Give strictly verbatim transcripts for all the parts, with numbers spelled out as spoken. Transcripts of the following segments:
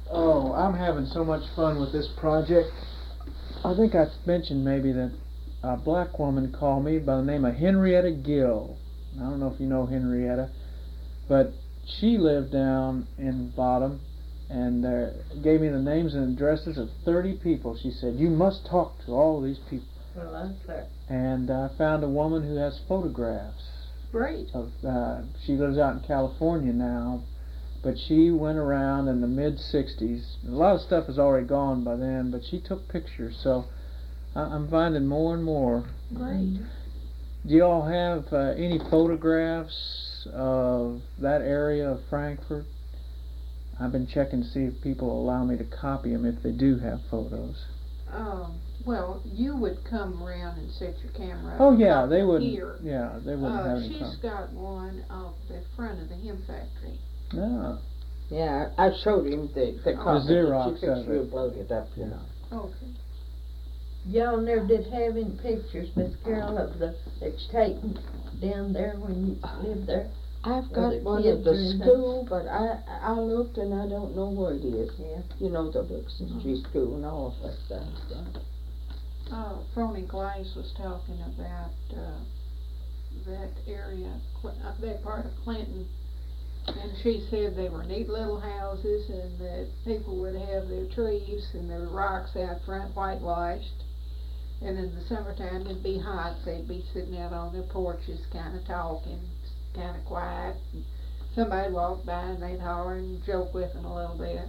Oh, I'm having so much fun with this project. I think I mentioned maybe that a black woman called me by the name of Henrietta Gill. I don't know if you know Henrietta, but she lived down in Bottom and uh, gave me the names and addresses of thirty people. She said, you must talk to all these people. Well, that's fair. And I found a woman who has photographs. Great. Of uh, she lives out in California now, but she went around in the mid sixties. A lot of stuff is already gone by then, but she took pictures, so I- I'm finding more and more. Great. Do you all have uh, any photographs of that area of Frankfort? I've been checking to see if people allow me to copy them if they do have photos. Um, well, you would come around and set your camera up. Oh yeah, they wouldn't. Here. Yeah, they wouldn't Uh, have any she's problem. got one of the front of the hem factory. No. Yeah, I showed him the, the copy. The Xerox She of fixed it. to upload it up, you know. Okay. Y'all never did have any pictures, Miss Carol, of the, that you taken down there when you lived there? I've Well, got the one kids of the are in the- school, but I, I looked and I don't know where it is. Yeah. You know, the Dixon Street School and all of that stuff. so. Uh, Frony Glass was talking about, uh, that area, Cl- uh, that part of Clinton. And she said they were neat little houses and that people would have their trees and their rocks out front whitewashed. And in the summertime it'd be hot, so they'd be sitting out on their porches kinda talking, kinda quiet. And somebody'd walk by and they'd holler and joke with them a little bit.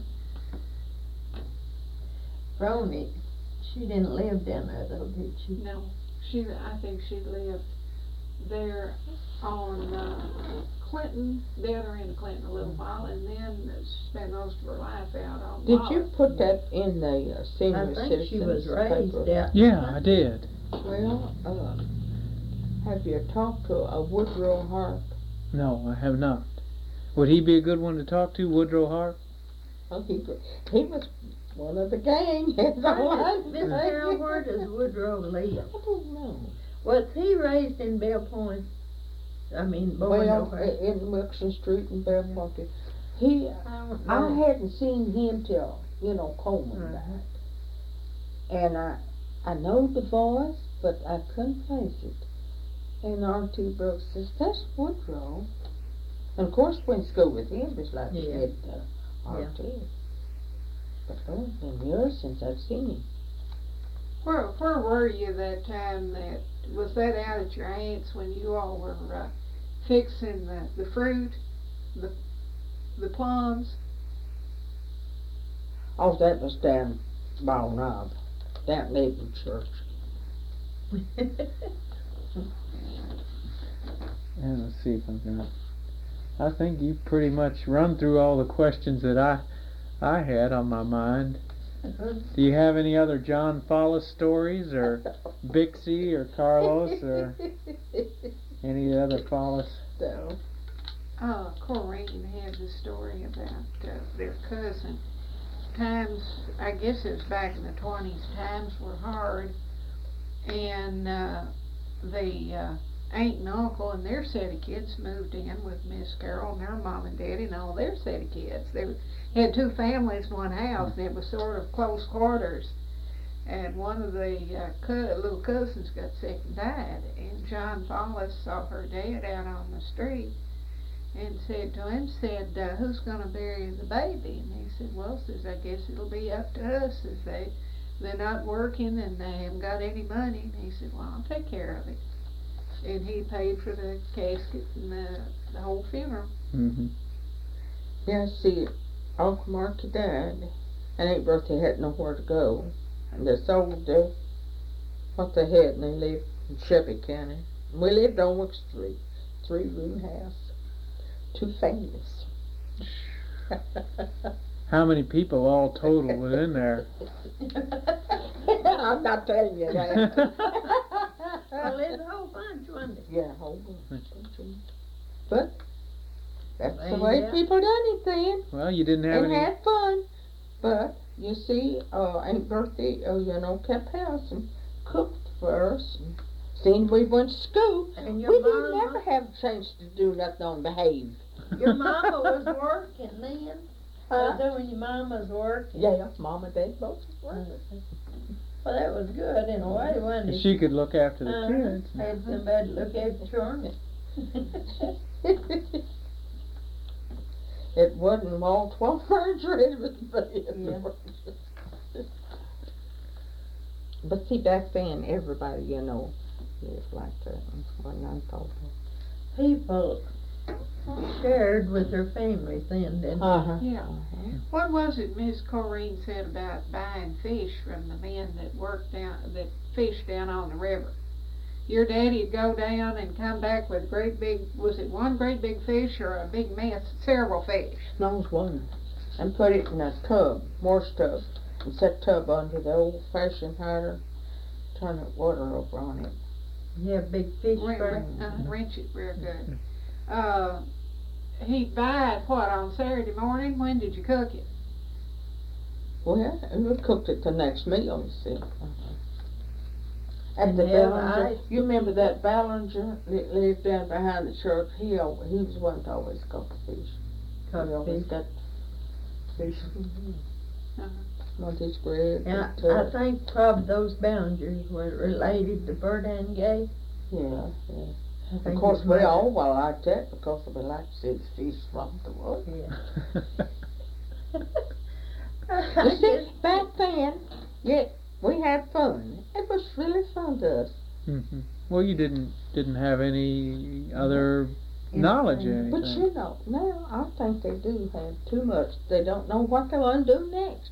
Roni, she didn't live down there though, did she? No, she, I think she lived there on, uh, Clinton, down there in Clinton a little while, and then spent most of her life out on Did Wallace. you put that in the uh, I senior think citizens she was raised paper? out. Yeah, I did. Well, uh, have you talked to a Woodrow Harp? No, I have not. Would he be a good one to talk to, Woodrow Hart? Oh, he, he was one of the gang. That's all I Miss Carol, where does Woodrow live? I don't know. Was he raised in Bell Point? I mean, born Well, over. in Wilson Street in Bear Point. He, I don't I know. hadn't seen him till, you know, Coleman Mhm. died. And I, I know the voice, but I couldn't place it. And R T Brooks says, that's Woodrow. And of course, went to school with him, just like he Yeah. did uh, R T. But oh, it's been years since I've seen him. Where, where were you that time that, was that out at your aunt's when you all were, uh, fixing the, the fruit, the, the plums? Oh, that was down Ball Knob, down Liberty Church. And let's see if I'm gonna. I think you pretty much run through all the questions that I, I had on my mind. Do you have any other John Follis stories, or Bixie, or Carlos, or any other Follis? So, Uh, Corinne had the story about, uh, their cousin. Times, I guess it was back in the twenties, times were hard, and, uh, the, uh, aunt and uncle and their set of kids moved in with Miss Carol and her mom and daddy and all their set of kids. They had two families in one house, and it was sort of close quarters. And one of the uh, co- little cousins got sick and died, and John Follis saw her dad out on the street and said to him, said, uh, who's going to bury the baby? And he said, well, says, I guess it'll be up to us, as they, they're not working and they haven't got any money. And he said, well, I'll take care of it. And he paid for the casket and the, the whole funeral. Mm-hmm. yeah, see, Uncle Marky died, and Aunt Bertha had nowhere to go. And they sold the, what they had, and they lived in Shelby County. And we lived on Wick Street, three-room house, two families. How many people all total were in there? I'm not telling you that. Well, there's a whole bunch, wasn't it? Yeah, whole bunch. But that's the Well, way yeah. people done it then, Well, you didn't have and any. had fun. But you see, uh, Aunt Bertha, uh, you know, kept house and cooked for us. And seen we went to school, And we your didn't mama, ever have a chance to do nothing on behave. your mama was working then? Huh? Was that when your mom was working? Yeah, Mom and Dad both work. Well, that was good in a way, wasn't it? She could look after the Uh-huh. kids. Had somebody to look after children. It wasn't all twelve furniture, it was bed. Yeah. But see, back then, everybody, you know, lived like that. When I thought People shared with their families then, didn't they? Uh-huh. Yeah. Uh-huh. What was it Miss Corrine said about buying fish from the men that worked down, that fished down on the river? Your daddy'd go down and come back with great big, was it one great big fish or a big mess, several fish? No, it one. And put it in a tub, morse tub, and set tub under the old-fashioned hider, turn the water over on it. Yeah, big fish Ren- fry. ren- uh, wrench it real good. Uh, he'd buy it, what, on Saturday morning? When did you cook it? Well, and we cooked it the next meal, you see. Uh-huh. At And the have Ballinger, ice. you remember that Ballinger that lived down behind the church? He, al- he was one that always cooked fish. Cooked He always fish. got fish. Uh-huh. One of his bread. And I, and, uh, I think probably those boundaries were related to Bert and Gay. Yeah, yeah. I Of think course, it's we right. all well liked that because we like to see the fish from the water. Yeah. You see, back then, yeah, we had fun. It was really fun to us. Mhm. Well, you didn't didn't have any other knowledge or anything. But you know, now I think they do have too much. They don't know what they're going to do next.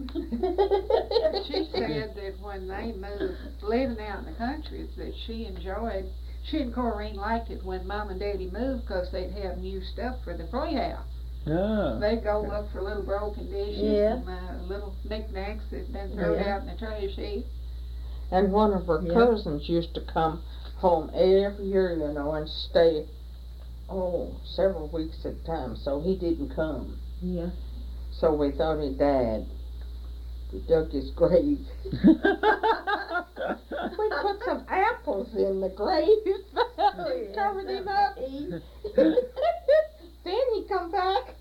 She said that when they moved, living out in the country, that she enjoyed, she and Corrine liked it when Mom and Daddy moved because they'd have new stuff for the playhouse. Ah. They'd go look for little broken dishes Yeah. and uh, little knickknacks that'd been thrown Yeah. out in the trash heap. And one of her Yeah. cousins used to come home every year, you know, and stay, oh, several weeks at a time. So he didn't come. Yeah. So we thought he died. We dug his grave. We put some apples in the grave and covered him up. Then he come back.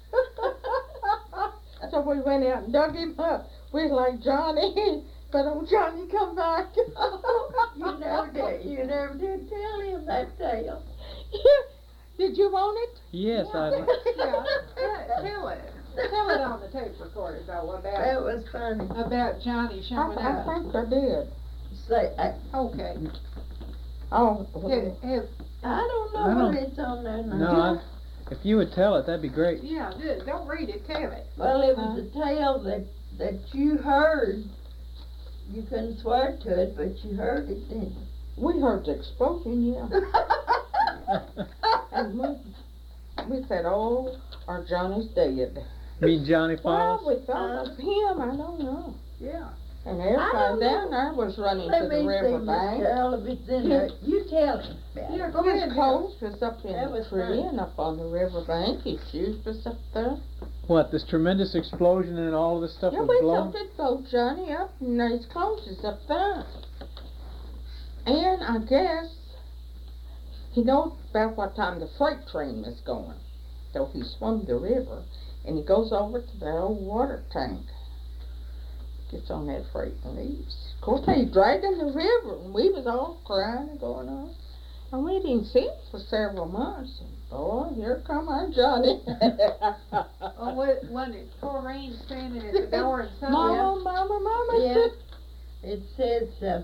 So we went out and dug him up. We was like Johnny, but old Johnny come back. You never did. You never did tell him that tale. Did you want it? Yes, I did. Yeah, tell- tell it. Tell it on the tape recorder though That about was funny. about Johnny I, showing I up. think I did. Say, I, Okay. Oh, Have, have, I don't know I don't- what it's on there now. No, I, if you would tell it, that'd be great. yeah, do- don't read it, tell it. Well, it was a tale that, that you heard. You couldn't swear to it, but you heard it, didn't we heard the explosion, yeah. you? And we, we said, oh, our Johnny's dead. Mean Johnny Well, Falls? we thought of him, I don't know. Yeah. And I don't everybody down know. there was running Let to me the see, river Miss bank. Carol, if it's in there. You tell him about Yeah, it. go ahead. His Bill. clothes was up in That the was tree funny. and up on the river bank. His shoes was up there. What, this tremendous explosion and all of this stuff Yeah, was we blown? thought they'd blow Johnny up and his clothes is up there. And I guess he knows about what time the freight train was going. So he swum the river and he goes over to the old water tank. Gets on that freight and leaves. Of course, they dragged in the river and we was all crying and going on. And we didn't see him for several months. And boy, here come our Johnny. Oh, what, wasn't it Corrine standing at the door and something? Mama, mama, mama. Yeah. It says, uh,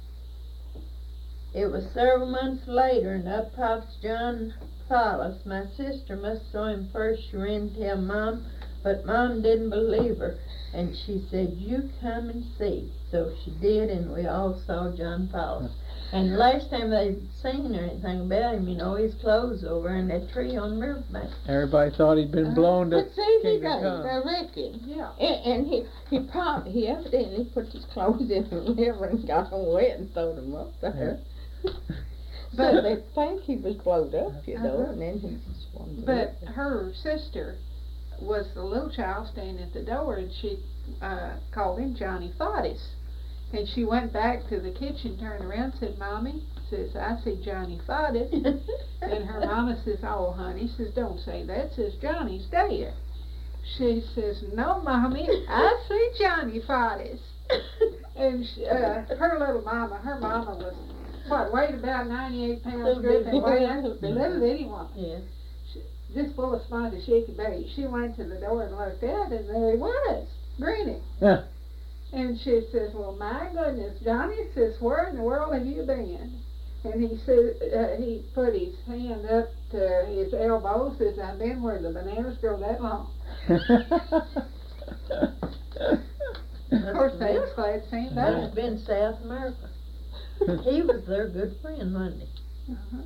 it was several months later, and up pops John Follis. My sister must saw him first. She ran to tell Mom, but Mom didn't believe her. And she said, you come and see. So she did, and we all saw John Follis. And the last time they'd seen or anything about him, you know, his clothes over in that tree on the riverbank. Everybody thought he'd been blown to But see, he Kingdom got it, Come. I reckon. Yeah. And, and he he probably he evidently put his clothes in the river and got them wet and threw them up there. But- so they think he was blowed up, you know, Uh-huh. and then he swam the But river. her sister was the little child standing at the door, and she uh, called him Johnny Fodis. And she went back to the kitchen, turned around, said, Mommy, says, I see Johnny Fodis. And her mama says, oh, honey, says, don't say that, says, Johnny's dead. She says, "No, Mommy, I see Johnny Fadas." And she, uh, her little mama, her mama was, what, weighed about ninety-eight pounds, Little good, bitty and weighed woman. a little bitty woman. Yeah. Just full of spine as she could be. She went to the door and looked out, and there he was, grinning. Yeah. And she says, "Well, my goodness, Johnny," says, "where in the world have you been?" And he said, uh, he put his hand up to his elbow, says, "I've been where the bananas grow that long." Of course, they was glad to see him That back. has been South America. He was their good friend, wasn't he? Uh-huh.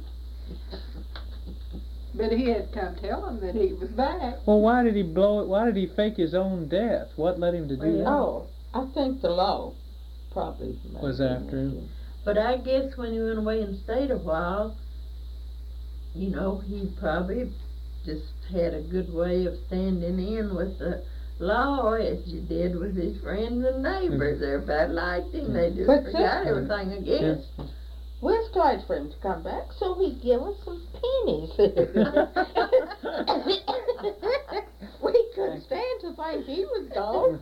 But he had come tell him that he was back. Well, why did he blow it? Why did he fake his own death? What led him to do that? Oh, I think the law probably made Was him after him. But I guess when he went away and stayed a while, you know, he probably just had a good way of standing in with the law, as you did with his friends and neighbors. Everybody liked him. They just But forgot sister- everything again. We was glad for him to come back, so he'd give us some pennies. We couldn't stand to think he was gone.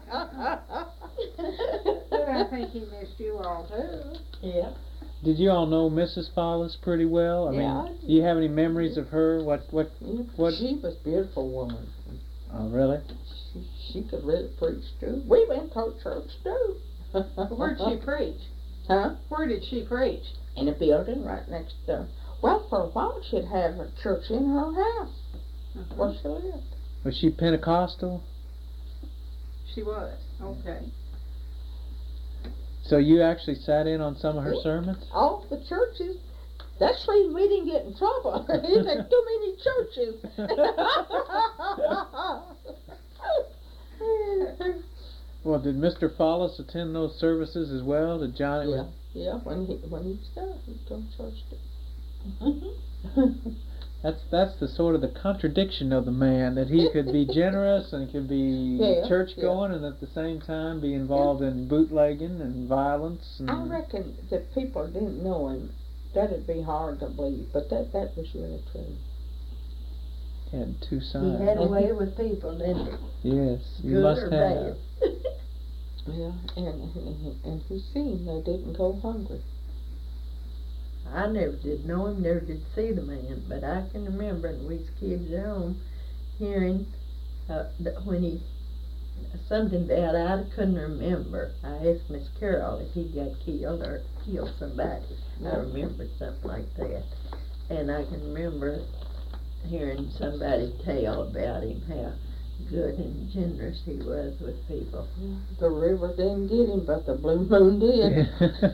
But I think he missed you all too. Yeah. Did you all know Missus Follis pretty well? I Yeah, I mean, did. do you have any memories of her? What? What? What- She was a beautiful woman. Oh, really? She, she could really preach too. We went to church too. Where'd she preach? Huh? Where did she preach? In a building right next door. Well, for a while she'd have a church in her house where she lived. Was she Pentecostal? She was. Okay. So you actually sat in on some of her sermons? All the churches. That's the reason we didn't get in trouble. There's like too many churches. Well, did Mister Follis attend those services as well? Did Johnny? Yeah, yeah. When he when he was there, he'd go to church too. That's that's the sort of the contradiction of the man, that he could be generous and could be Yeah, church yeah. going and at the same time be involved in bootlegging and violence. And I reckon that people didn't know him. That'd be hard to believe, but that that was really true. he had two He sides. had a way with people, didn't he? Yes, you Good must or have. bad. Yeah, and and, and he seen they didn't go hungry. I never did know him, never did see the man, but I can remember when we was kids at home hearing uh, that when he, something about, I couldn't remember. I asked Miss Carol if he got killed or killed somebody. I remembered something like that. And I can remember hearing somebody tell about him, how good and generous he was with people. The river didn't get him, but the blue moon did.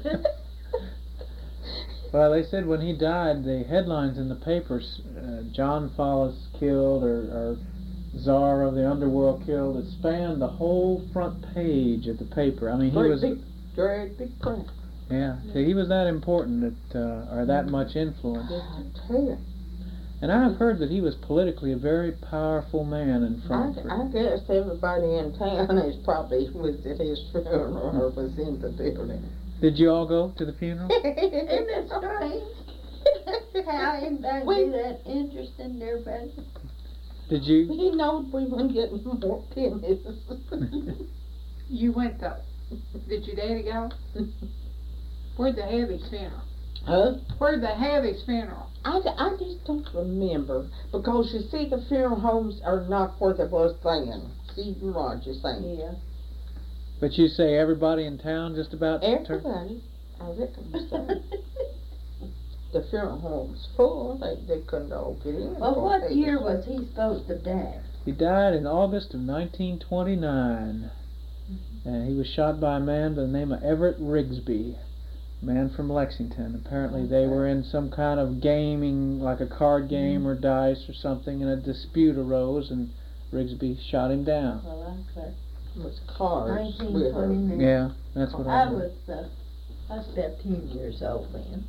Well, they said when he died, the headlines in the papers, uh, John Follis killed, or, or Czar of the Underworld killed, it spanned the whole front page of the paper. I mean, he Great was, big, great big print. yeah, so he was that important, that, uh, or that much influence. I tell you, And I've heard that he was politically a very powerful man in I, Frankfurt. I guess everybody in town is probably was at his funeral or was in the building. Did you all go to the funeral? Isn't that strange? How anybody We- be that interested in everybody? Did you? He knowed we weren't getting more pennies. You went though. Did your daddy go? Where'd they have his funeral? Huh? Where'd they have his funeral? I, I just don't remember, because you see the funeral homes are not where they was then. See what you're saying. Yeah. But you say everybody in town just about turned? Everybody, I reckon so. The funeral home's full, they, they couldn't all get in. Well, for what people. year was he supposed to die? He died in August of nineteen twenty-nine. And he was shot by a man by the name of Everett Rigsby, a man from Lexington. Apparently they were in some kind of gaming, like a card game or dice or something, and a dispute arose, and Rigsby shot him down. Well, I could. It was cards Nineteen with her. twenty-nine. Yeah, that's what I I heard. was, uh, I was about ten years old then.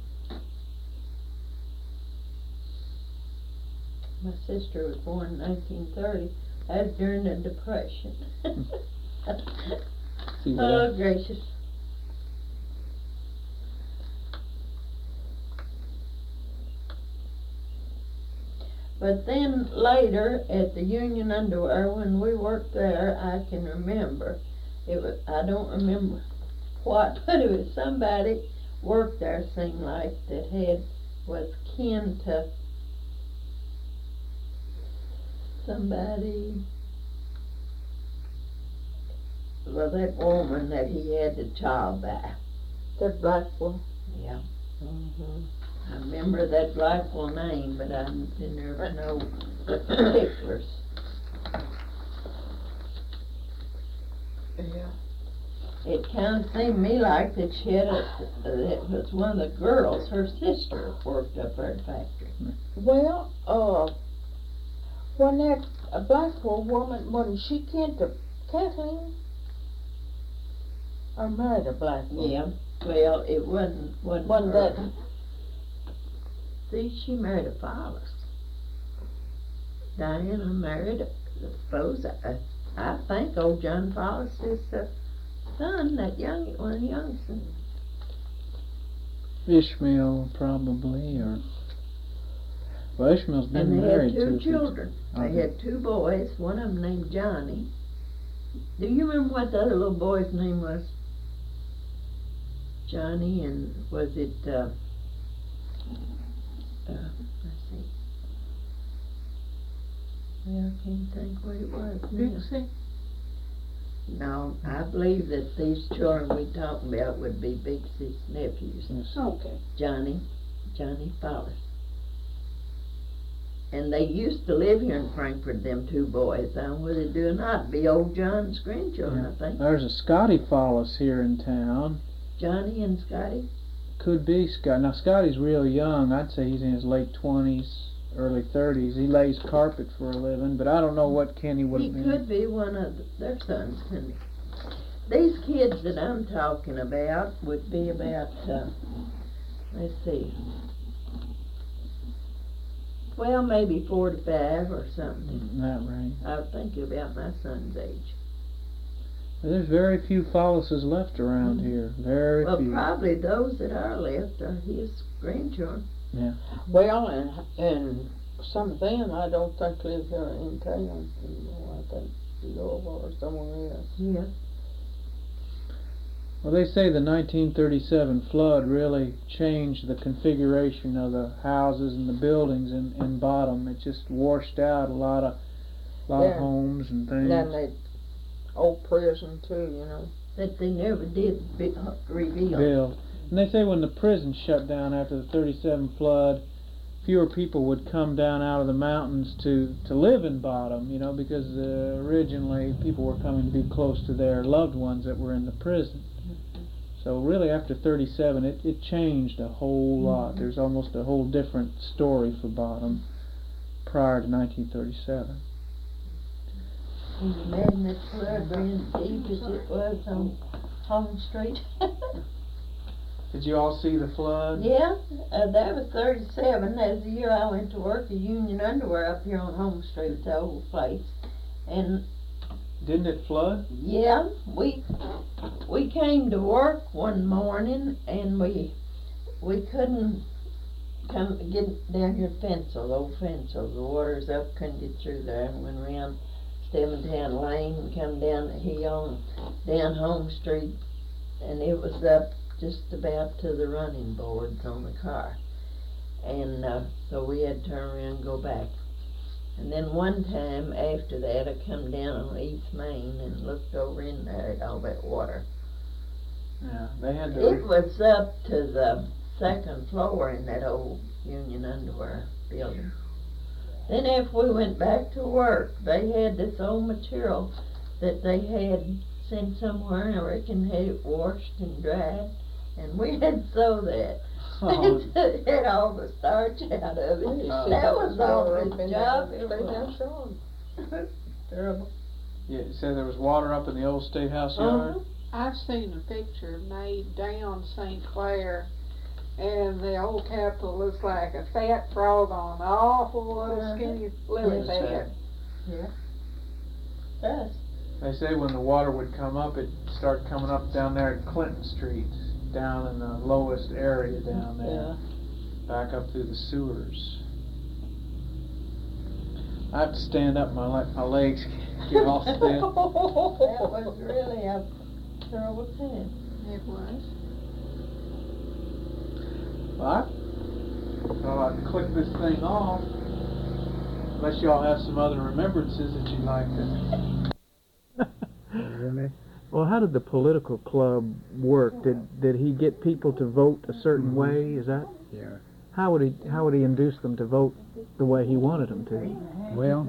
My sister was born in nineteen thirty. That was during the Depression. See what I- Oh, gracious. But then later at the Union Underwear, when we worked there, I can remember, it was, I don't remember what, but it was somebody worked there, seemed like, that had, was kin to somebody, well, that woman that he had the child by. That black one. Yeah. Mm-hmm. I remember that black one name, but I didn't ever know the particulars. Yeah. It kind of seemed to me like that she had a, that was one of the girls, her sister, worked up there at the factory. Well, uh, when that uh, Blackwell woman, wasn't she kin to Kathleen? Or married a black woman? Yeah, well, it wasn't, wasn't Wasn't her. that, See, she married a Follis. Diana married, a, I suppose, I, I think old John Follis is the son, that young, one of the youngsters. Ishmael, probably, or well, Ishmael's been And they married had two to since- children. They Okay. had two boys, one of them named Johnny. Do you remember what the other little boy's name was? Johnny, and was it, uh, uh, let's see. Well, I can't think what it was now. Dixie? No, I believe that these children we talking about would be Bixie's nephews. Yes. Okay. Johnny, Johnny Follis. And they used to live here in Frankfurt, them two boys. I don't know whether they do or not. Be old John's grandchildren, I think. There's a Scotty Follis here in town. Johnny and Scotty. Could be Scott. Now Scotty's real young. I'd say he's in his late twenties, early thirties. He lays carpet for a living, but I don't know what Kenny would He have been. could be one of their sons, couldn't he? These kids that I'm talking about would be about, uh, let's see, well, maybe four to five or something. In that range. I would think about my son's age. But there's very few Follises left around Mhm. here. Very Well, few. probably those that are left are his grandchildren. well, and, and some of them I don't think live here in town anymore. I think Iowa or somewhere else. Yeah. Well, they say the nineteen thirty-seven flood really changed the configuration of the houses and the buildings in, in Bottom. It just washed out a lot of lot Yeah. of homes and things. And then that old prison too, you know. That they never did be, uh, reveal. Built. And they say when the prison shut down after the thirty-seven flood, fewer people would come down out of the mountains to, to live in Bottom, you know, because uh, originally people were coming to be close to their loved ones that were in the prison. So really after thirty-seven, it, it changed a whole lot. There's almost a whole different story for Bottom prior to nineteen thirty-seven. Can you imagine that flood ran deep as it was on Home Street? Did you all see the flood? Yeah, uh, that was thirty-seven. That was the year I went to work at Union Underwear up here on Home Street, the old place. And Didn't it flood? yeah, we we came to work one morning and we we couldn't come get down here to Fensel, the old Fensel. The water's up, couldn't get through there, and went around Steventown Lane and come down the hill and down Home Street, and it was up just about to the running boards on the car. And uh, so we had to turn around and go back. And then one time after that, I come down on East Main and looked over in there at all that water. Yeah, they had to. It was up to the second floor in that old Union Underwear building. Then after we went back to work, they had this old material that they had sent somewhere, and I reckon had it washed and dried, and we had sew that. Oh. It had all the starch out of it. Uh, That was all his been job. there, It been there, was sure. terrible. Yeah, you said there was water up in the old State House yard? Uh-huh. I've seen a picture made down Saint Clair, and the old Capitol looks like a fat frog on an awful little Uh-huh. skinny lily That's pad. Yeah. Does. They say when the water would come up, it'd start coming up down there at Clinton Street, down in the lowest area down there, Yeah. back up through the sewers. I have to stand up. My le- my legs get all stiff. That was really a terrible thing. It was. Well, I thought I'd click this thing off. Unless y'all have some other remembrances that you'd like to. Really? Well, how did the political club work? Did did he get people to vote a certain Mhm. way? Is that Yeah. how would he how would he induce them to vote the way he wanted them to? Well,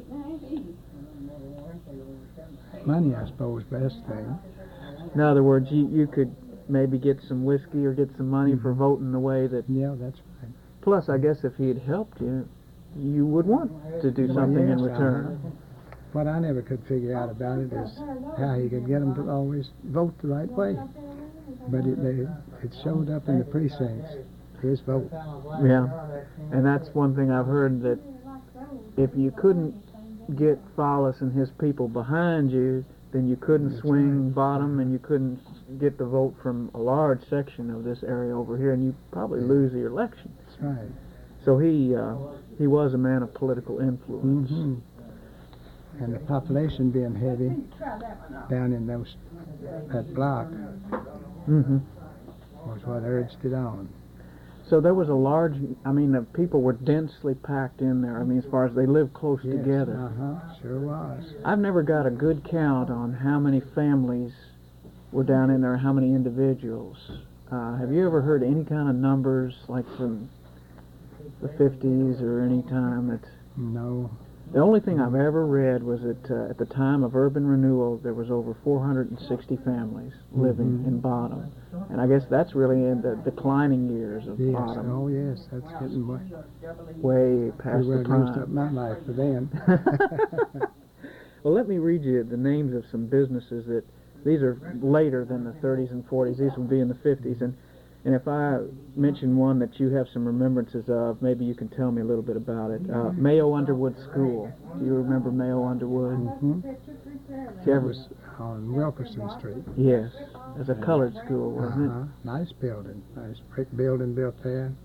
money, I suppose, best thing. In other words, you you could maybe get some whiskey or get some money for Mhm. voting the way that. Yeah, that's right. Plus, I guess if he had helped you, you would want to do Well, something in yes, return. uh-huh. What I never could figure out about it is how he could get them to always vote the right way. But it, they, it showed up in the precincts, his vote. Yeah, and that's one thing I've heard, that if you couldn't get Follis and his people behind you, then you couldn't That's swing right. bottom, and you couldn't get the vote from a large section of this area over here, and you probably Yeah. lose the election. That's right. So he uh, he was a man of political influence. hmm And the population being heavy down in those that block hmm was what urged it on. So there was a large, I mean, the people were densely packed in there. I mean, as far as they lived close Yes, together. Uh-huh, sure was. I've never got a good count on how many families were down in there, how many individuals. Uh, have you ever heard any kind of numbers, like from the fifties or any time? That No. the only thing I've ever read was that uh, at the time of urban renewal, there was over four hundred sixty families living Mhm. in Bottom. And I guess that's really in the declining years of Yes. Bottom, Oh, yes. That's getting way, way past pretty the well used up prime. my life for then. Well, let me read you the names of some businesses that, these are later than the thirties and forties. These would be in the fifties. And, and if I mention one that you have some remembrances of, maybe you can tell me a little bit about it. Uh, Mayo Underwood School. Do you remember Mayo Underwood? hmm Did you It ever- was on Wilkerson Street. Yes. It was a colored school, wasn't Uh-huh. Nice building. Nice brick building built there. it?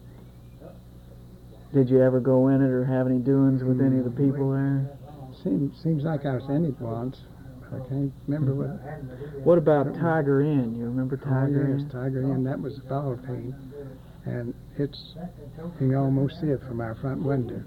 Did you ever go in it or have any doings with any of the people there? Seems seems like I was in it once, but I can't remember what. What about Tiger Inn? You remember Tiger Oh, yes, Inn? Tiger Inn. That was the ball team, and it's you can almost see it from our front window.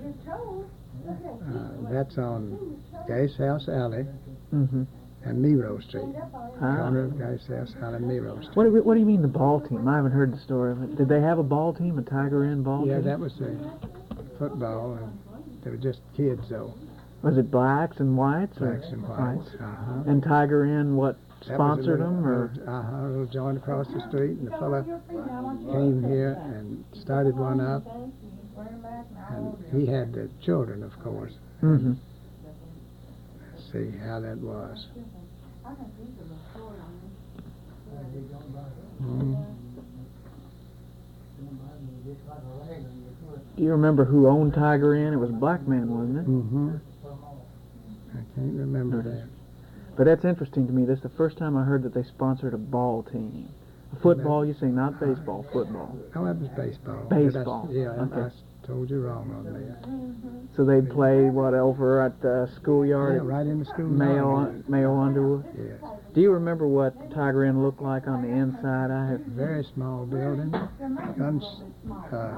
Uh, that's on Guy's House Alley Mm-hmm. and Miro Street. Ah. Corner of Guy's House Alley and Miro Street. What do, you- what do you mean the ball team? I haven't heard the story of it. Did they have a ball team, a Tiger Inn ball Yeah, team? that was the football, and they were just kids though, Was it blacks and whites? or- blacks and whites. Uh-huh. And Tiger Inn, what, That was a sponsored little- them? Or? little- Uh-huh, a little joint across the street, and the fella came here and started one up, and he had the children, of course. Mm-hmm. Let's see how that was. Mm. Do you remember who owned Tiger Inn? It was a black man, wasn't it? Mm-hmm. I can't remember that. But that's interesting to me. That's the first time I heard that they sponsored a ball team. Football, you say, not baseball, football. Oh, that was baseball. Baseball, Did I, yeah, I- okay. I told you wrong on that. So they'd play, what, over at the schoolyard Yeah, at right in the school. Mayo, yard. Mayo Underwood? Yes. Do you remember what Tiger Inn looked like on the inside? I have. Very small building. Guns, uh,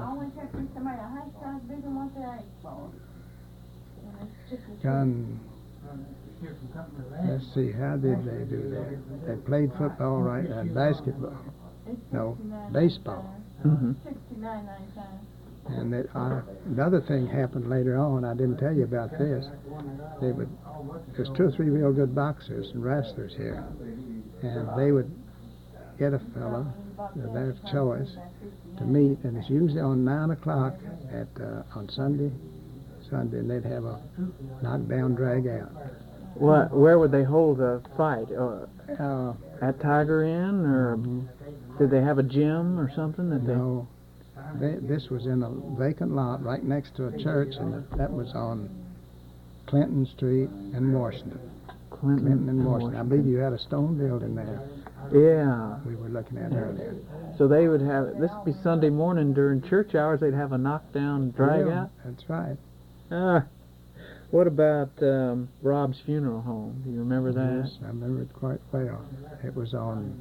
gun. Let's see, how did they do that? They played football, right, and basketball. No, baseball. Mm-hmm. And that, uh, another thing happened later on. I didn't tell you about this. They would. There's two or three real good boxers and wrestlers here, and they would get a fellow of their choice to meet, and it's usually on nine o'clock at uh, on Sunday. Sunday, and they'd have a knockdown drag out. What? Where would they hold the fight? Uh, Uh, at Tiger Inn, or mhm. did they have a gym or something that they? No, they, this was in a vacant lot right next to a church, and that was on Clinton Street in Washington. Clinton, Clinton and and Washington. I believe you had a stone building there. Yeah. We were looking at earlier. So they would have. This would be Sunday morning during church hours. They'd have a knockdown drag Yeah, out. That's right. Ah. What about um, Rob's funeral home? Do you remember that? Yes, I remember it quite well. It was on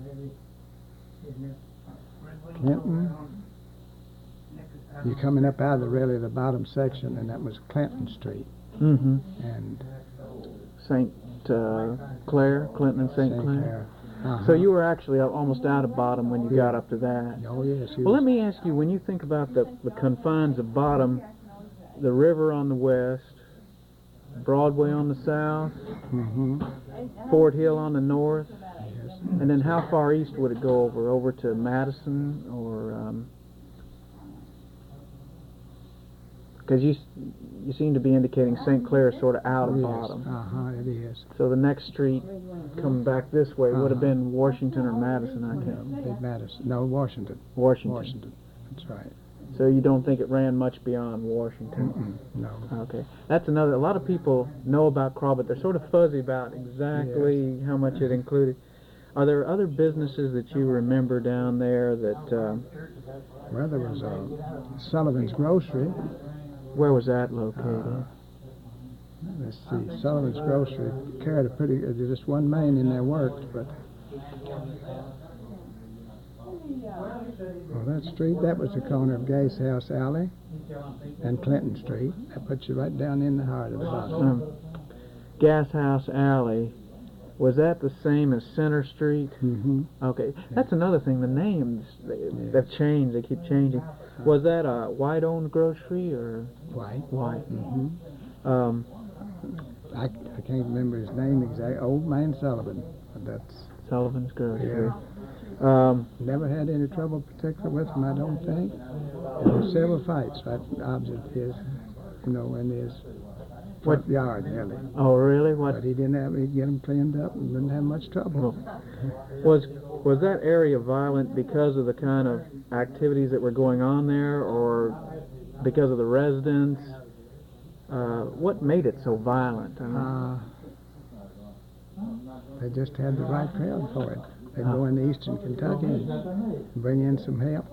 Clinton. You're coming up out of the really the bottom section, and that was Clinton Street. Mm-hmm. And Saint Uh, Clair, Clinton and Saint Saint Clair. Clair. Uh-huh. So you were actually al- almost out of Bottom when you Yeah. got up to that. Oh yes. he Well, was- let me ask you, when you think about the, the confines of Bottom, the river on the west, Broadway on the south, Mhm. Fort Hill on the north, Yes. and then how far east would it go over? Over to Madison or... Um, because you, s- you seem to be indicating Saint Clair is sort of out of Yes. Bottom. Uh-huh, it is. So the next street coming back this way would have Uh-huh. been Washington or Madison, I can't. Big Madison. No, Washington. Washington. Washington. That's right. So you don't think it ran much beyond Washington? Mm-mm. No. Okay. That's another, a lot of people know about Craw, but they're sort of fuzzy about exactly how much it included. Are there other businesses that you remember down there that, um, Well, there was uh, Sullivan's Grocery. where was that located? Uh, let's see, Sullivan's Grocery carried a pretty, uh, just one man in there worked, but well, that street, that was the corner of Gay's House Alley and Clinton Street. That puts you right down in the heart of the bottom. Um, Gas House Alley, was that the same as Center Street? Mm-hmm. Okay, that's another thing, the names, they, they've changed, they keep changing. Was that a white-owned grocery or White. white? Mm-hmm. Um, I, I can't remember his name exactly. Old Man Sullivan. But that's Sullivan's Grocery. Yeah. Um, never had any trouble particular with him, I don't think. There were several fights right opposite his, you know, in his front yard, nearly. oh, really? What But he didn't have, he'd get them cleaned up and didn't have much trouble. was was that area violent because of the kind of activities that were going on there, or because of the residents? Uh, what made it so violent? I mean, Uh, they just had the right crowd for it. They'd Oh. go into eastern Kentucky and bring in some help.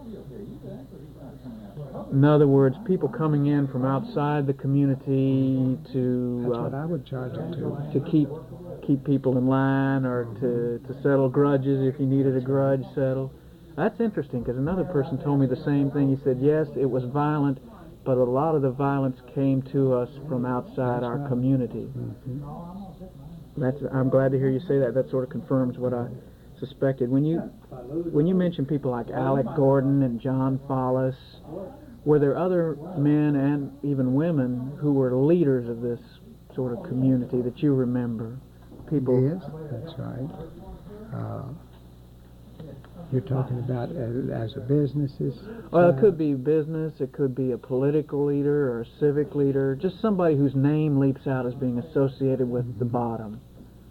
in other words, people coming in from outside the community to That's what uh, I would charge it to. to keep keep people in line, or to, to settle grudges if you needed a grudge settled. That's interesting, because another person told me the same thing. He said, yes, it was violent, but a lot of the violence came to us from outside That's our right. community. Mhm. That's, I'm glad to hear you say that. That sort of confirms what I suspected. When you when you mention people like Alec Gordon and John Follis, were there other men and even women who were leaders of this sort of community that you remember? People. Yes, that's right. Uh, you're talking about as, as a businesses? Well, it could be business, it could be a political leader or a civic leader, just somebody whose name leaps out as being associated with the Bottom.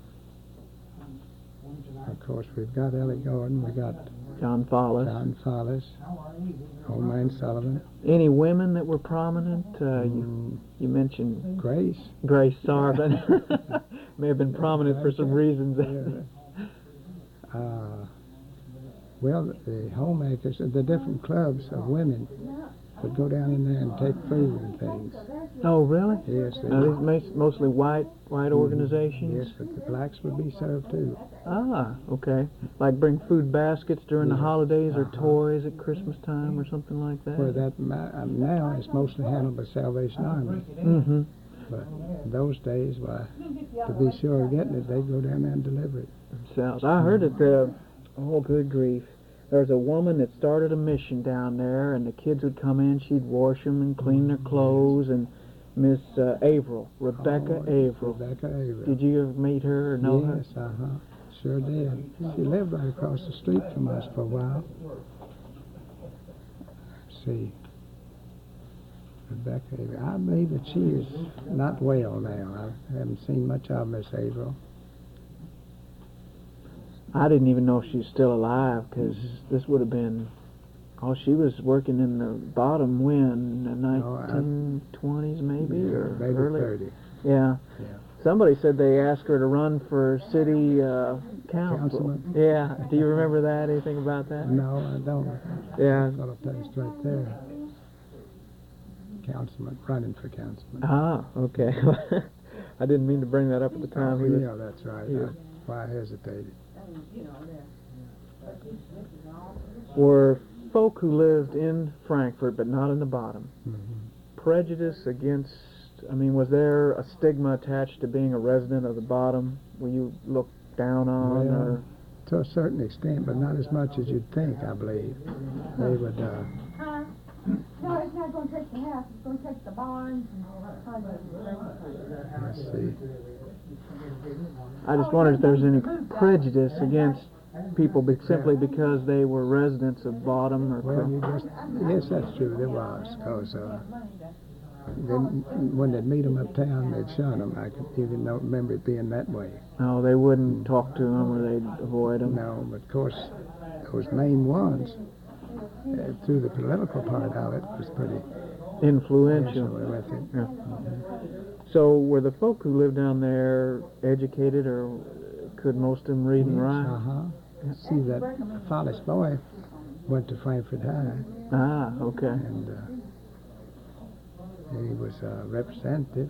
Of course, we've got Ellie Gordon, we got John Follis. John Follis, Old Man Sullivan, Any women that were prominent? Uh, you, mm, you mentioned Grace. Grace Sarvin. May have been prominent for some reasons. Uh, well, the homemakers, the different clubs of women would go down in there and take food and things. Oh, really? Yes, they Now, would. these mas- mostly white white organizations? Yes, but the blacks would be served too. Ah, okay. Like bring food baskets during the Yeah. holidays, or Uh-huh. toys at Christmas time, or something like that? Where that ma- um, now is mostly handled by Salvation Army. Mm-hmm. But in those days, why, to be sure of getting it, they'd go down there and deliver it. Themselves. I heard that the, oh, good grief. There's a woman that started a mission down there, and the kids would come in, she'd wash them and clean their clothes, and Miss uh, Averill, Rebecca Oh, Averill. Rebecca Averill. Did you ever meet her or know her? Yes, uh-huh. Sure did. She lived right across the street from us for a while. Let's see. Rebecca Averill. I believe that she is not well now. I haven't seen much of Miss Averill. I didn't even know if she was still alive, because this would have been, oh, she was working in the Bottom when, the Oh, I- nineteen twenties maybe, or maybe early? thirty. Yeah. Yeah. Somebody said they asked her to run for city uh, council. Councilman? Yeah. Do you remember that? Anything about that? No, I don't. Yeah. Got a place right there. Councilman, running for councilman. Ah, okay. I didn't mean to bring that up at the time. He was, Yeah, that's right. he was- That's why I hesitated. were folk who lived in Frankfort but not in the bottom Mhm. prejudice against, I mean, was there a stigma attached to being a resident of the bottom? Were you looked down on? Well, or to a certain extent, but not as much as you'd think, I believe. They would, uh, Huh? No, it's not gonna take the house, it's gonna take the barns and all that. let's see. I just wondered if there was any prejudice against people be, simply because they were residents of Bottom or Well, you just, yes, that's true, there was, because uh, then when they'd meet them uptown, they'd shun them. I could, you can don't remember it being that way. no, they wouldn't talk to them or they'd avoid them. No, but of course, those main ones, uh, through the political part of it, was pretty Influential. influential with it. Yeah. So were the folk who lived down there educated, or could most of them read and write? Uh-huh. See, that Follis boy went to Frankfort High, Ah, okay. and uh, he was a representative.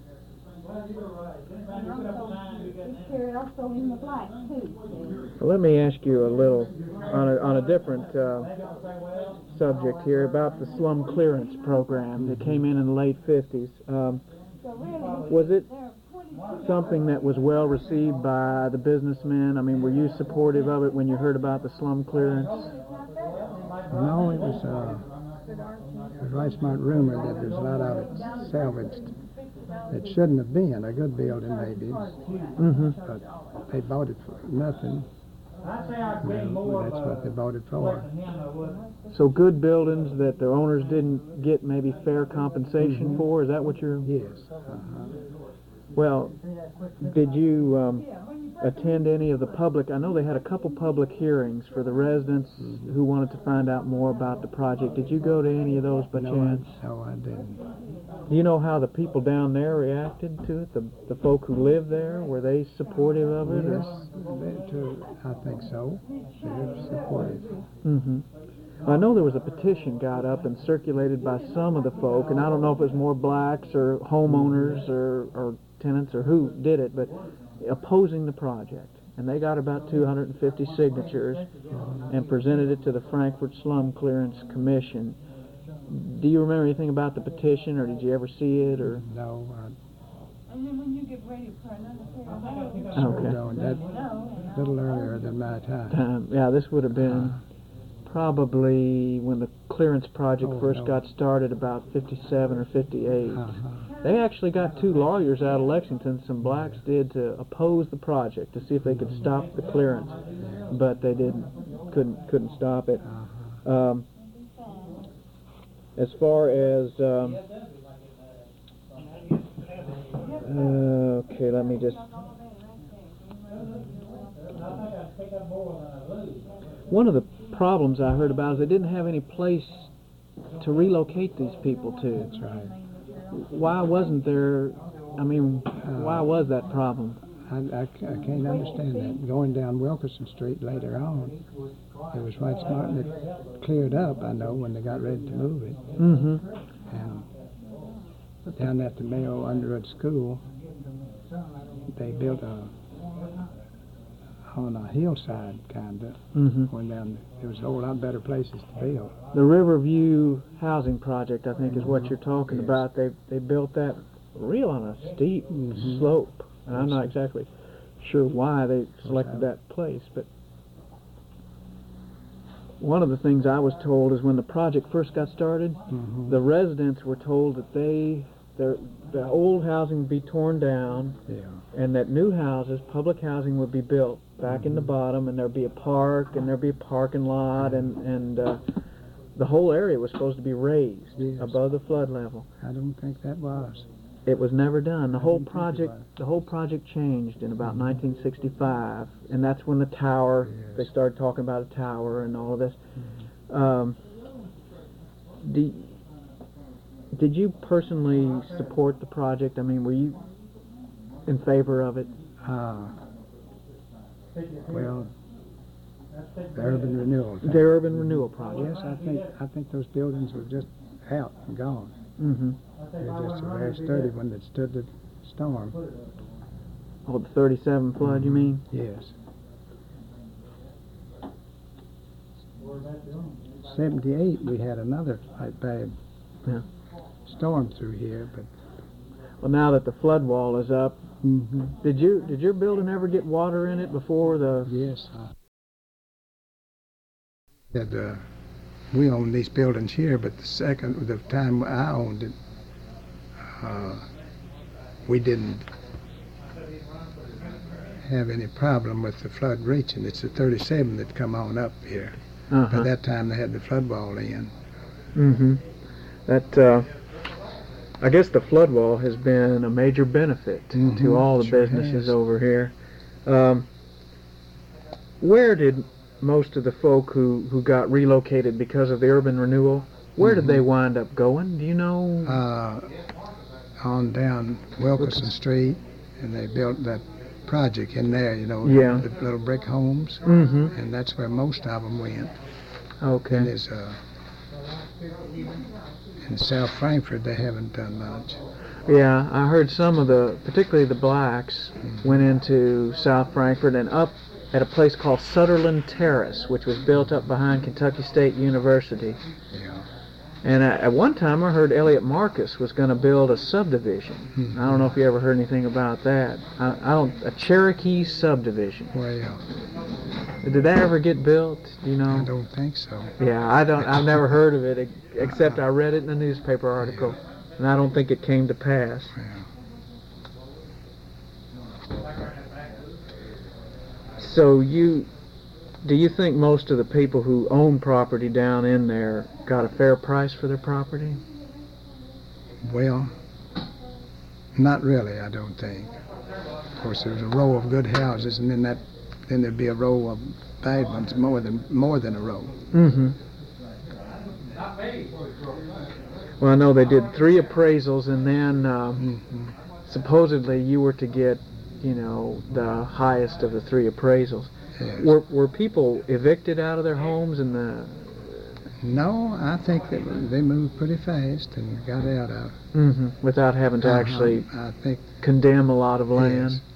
It's carried also in the black too. Well, let me ask you a little on a, on a different uh, subject here about the slum clearance program that came in in the late fifties. Um, So really, was it there are twenty-two something that was well received by the businessmen? I mean, were you supportive of it when you heard about the slum clearance? No, it was, uh, it was right smart rumor that there's a lot of it salvaged. It shouldn't have been a good building, maybe, Mm-hmm. but they bought it for nothing. Well, that's what they bought it for. So good buildings that their owners didn't get maybe fair compensation Mhm. for? Is that what you're... Yes. Uh-huh. Well, did you um, attend any of the public? I know they had a couple public hearings for the residents who wanted to find out more about the project. Did you go to any of those by No, chance? I, no, I didn't. Do you know how the people down there reacted to it? The the folk who live there, were they supportive of it? Yes, they too, I think so. They're supportive. Mm-hmm. I know there was a petition got up and circulated by some of the folk, and I don't know if it was more blacks or homeowners or, or tenants or who did it, but opposing the project. And they got about two hundred fifty signatures and presented it to the Frankfort Slum Clearance Commission. Do you remember anything about the petition, or did you ever see it? Or No, I And then when you get ready for another pair of hands, okay. no, that a little earlier than my time. Time. Yeah, this would have been probably when the clearance project Oh, first no. got started, about fifty-seven or fifty-eight. Uh-huh. They actually got two lawyers out of Lexington, some blacks did, to oppose the project to see if they could stop the clearance, but they didn't, couldn't, couldn't stop it. Uh-huh. Um, as far as, um, uh, okay, let me just. One of the problems I heard about is they didn't have any place to relocate these people to. That's right. Why wasn't there, I mean, why was that problem? I, I, I can't understand that. Going down Wilkerson Street later on, it was right smart, and it cleared up, I know, when they got ready to move it. Mm-hmm. And down at the Mayo Underwood School, they built a, on a hillside, kind of, Mm-hmm. going down, there was a whole lot better places to build. The Riverview Housing Project, I think, is what you're talking Yes. about. They they built that real on a steep Mhm. slope, and I'm not exactly sure why they selected that place, but one of the things I was told is when the project first got started, Mhm. the residents were told that they their the old housing would be torn down Yeah. and that new houses, public housing, would be built back in the bottom, and there'd be a park and there'd be a parking lot, and and uh, the whole area was supposed to be raised Yes. above the flood level. I don't think that was. It was never done. The I whole didn't think it project, was. the whole project changed in about nineteen sixty-five, and that's when the tower. Yes. They started talking about a tower and all of this. Mm-hmm. Um, do, did you personally support the project? I mean, were you in favor of it? Ah. Well, the urban renewal. thing. The urban renewal project. Yes, I think I think those buildings were just out and gone. Mm-hmm. They're just very sturdy when they stood the storm. Oh, the thirty-seven flood, you mean? Yes. seventy-eight, we had another like bad Yeah. storm through here, but Well, now that the flood wall is up, mm-hmm. did you did your building ever get water in it before the? Yes. Uh, that, uh, we own these buildings here, but the second, the time I owned it, uh, we didn't have any problem with the flood reaching. It's the thirty-seven that come on up here. Uh-huh. By that time, they had the flood wall in. Mm-hmm. That, uh, I guess the flood wall has been a major benefit Mhm, to all the sure businesses has. over here. Um, where did most of the folk who, who got relocated because of the urban renewal, where did Mhm. they wind up going? Do you know? Uh, on down Wilkerson Street, and they built that project in there, you know, Yeah. the little brick homes, Mm-hmm. and that's where most of them went. And Okay. there's uh, in South Frankfort, they haven't done much. Yeah, I heard some of the, particularly the blacks, Mhm. went into South Frankfort and up at a place called Sutherland Terrace, which was built up behind Kentucky State University. Yeah. And at, at one time I heard Elliot Marcus was going to build a subdivision. Mhm. I don't know if you ever heard anything about that. I, I don't, a Cherokee subdivision. Well, Did that ever get built? Do you I know? don't think so. Yeah, I don't, I've never heard of it ex- except I read it in a newspaper article. And I don't think it came to pass. Yeah. So you, do you think most of the people who own property down in there got a fair price for their property? Well, not really, I don't think. Of course, there's a row of good houses, and then that, then there'd be a row of bad ones, more than more than a row. Mm-hmm. Well, I know they did three appraisals, and then um, Mm-hmm. supposedly you were to get, you know, the highest of the three appraisals. Yes. Were were people evicted out of their homes in the? No, I think that they moved pretty fast and got out of. Mm-hmm. Without having to Uh-huh. actually I think. condemn a lot of land. Yes.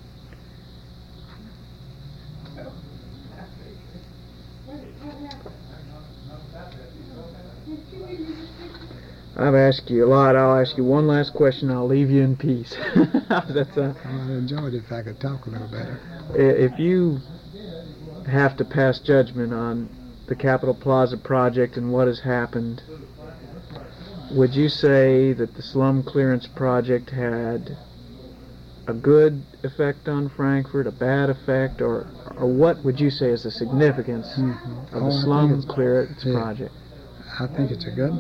I've asked you a lot. I'll ask you one last question. I'll leave you in peace. That's uh, I'd enjoy it if I could talk a little better. i- if you have to pass judgment on the Capitol Plaza project and what has happened, would you say that the slum clearance project had a good effect on Frankfurt, a bad effect, or or what would you say is the significance Mhm. of Oh, I the think slum it's- clearance yeah. project? I think it's a good,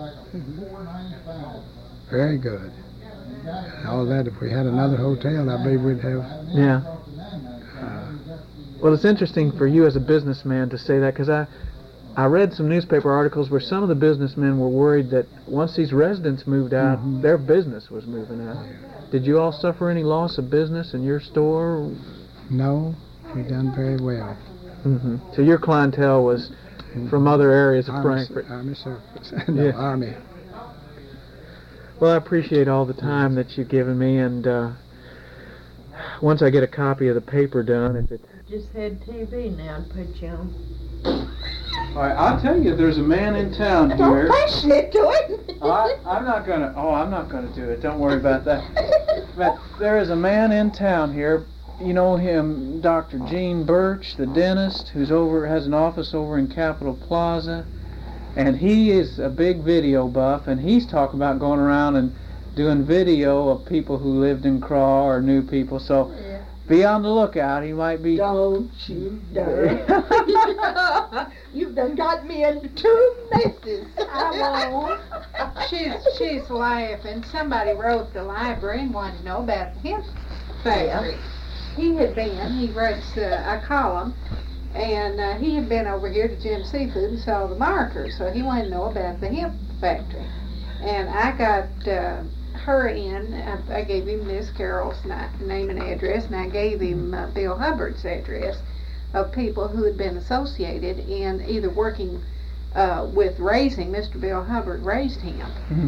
very good. And all that, if we had another hotel, I believe we'd have. Yeah. Uh, Well, it's interesting for you as a businessman to say that, because I, I read some newspaper articles where some of the businessmen were worried that once these residents moved out, Mhm. their business was moving out. Did you all suffer any loss of business in your store? no, we done very well. Mm-hmm. So your clientele was from other areas of Army, Frankfurt. Army service, no, Yeah. Army. Well, I appreciate all the time that you've given me, and uh, once I get a copy of the paper done, if it. Just had T V now to put you on. All right, I'll tell you, there's a man in town Don't fasten it to it. I, I'm not gonna. Oh, I'm not gonna do it. Don't worry about that. But there is a man in town here. You know him, Doctor Gene Birch, the dentist, who's over has an office over in Capitol Plaza, and he is a big video buff, and he's talking about going around and doing video of people who lived in Craw or new people. So Yeah. be on the lookout. He might be. Don't you dare. You've done got me in two messes. I won't. She's she's laughing. Somebody wrote the library and wanted to know about the hemp factory. He had been. He writes uh, a column, and uh, he had been over here to Jim Seafood and saw the markers, so he wanted to know about the hemp factory. And I got uh, her in. I, I gave him Miss Carroll's na- name and address, and I gave him uh, Bill Hubbard's address of people who had been associated in either working uh, with raising. Mister Bill Hubbard raised him. Mhm.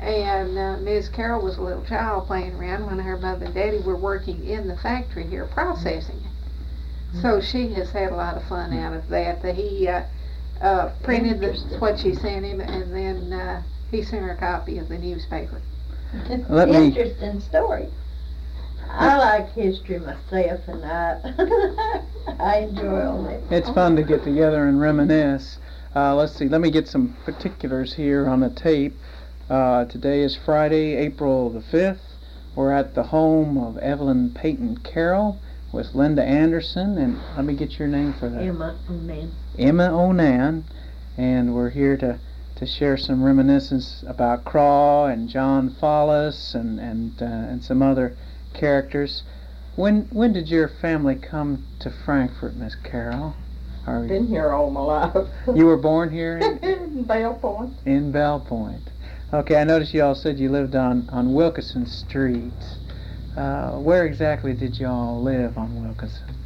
And uh, Miss Carol was a little child playing around when her mother and daddy were working in the factory here processing it. So she has had a lot of fun out of that. That he uh, uh, printed the, what she sent him, and then uh, he sent her a copy of the newspaper. Let me- Interesting story. I like history myself, and I I enjoy all that. It's fun to get together and reminisce. Uh, let's see, let me get some particulars here on the tape. Uh, today is Friday, April the fifth. We're at the home of Evelyn Peyton Carroll with Linda Anderson, and let me get your name for that. Emma Onan. Emma Onan, and we're here to, to share some reminiscence about Craw and John Follis and and uh, and some other characters. When when did your family come to Frankfort, Miss Carroll? Are Been here all my life. you were born here in, in Bell Point. in Bell Point. Okay, I noticed you all said you lived on, on Wilkinson Street. Uh, where exactly did you all live on Wilkinson?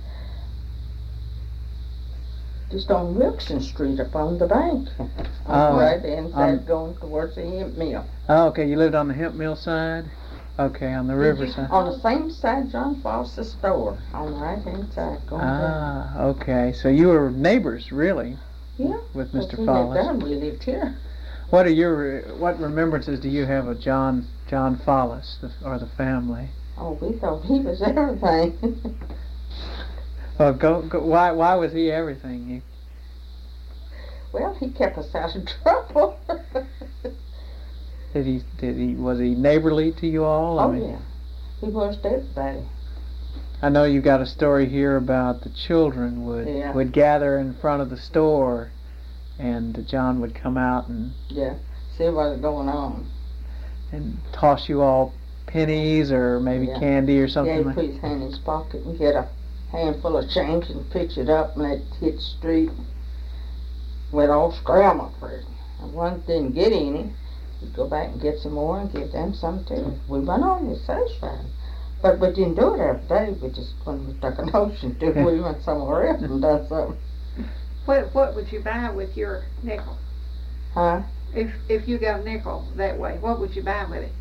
Just on Wilson Street up on the bank. Oh, Right inside um, going towards the hemp mill. Oh, okay, you lived on the hemp mill side? Okay, on the river side. On the same side John Foster's store. On the right hand side going down. Ah, okay. So you were neighbors, really, Yeah. with But Mister we lived there Follis. and we lived here. What are your what remembrances do you have of John John Follis the, or the family? Oh, we thought he was everything. Well, go, go why why was he everything? You, Well, he kept us out of trouble. did he did he was he neighborly to you all? I Oh, mean, yeah. He was to everybody. I know you got a story here about the children would Yeah. would gather in front of the store, and John would come out and Yeah. See what's going on. and toss you all pennies or maybe Yeah. candy or Yeah, something he like. put his hand in his pocket and get a handful of change and pitch it up and let it hit the street. We'd all scramble for it. And one didn't get any, we'd go back and get some more and give them some too. We went on with satisfied. But we didn't do it every day. We just, when we took a notion to, we went somewhere else and done something. What what would you buy with your nickel? Huh? If if you got a nickel that way, what would you buy with it?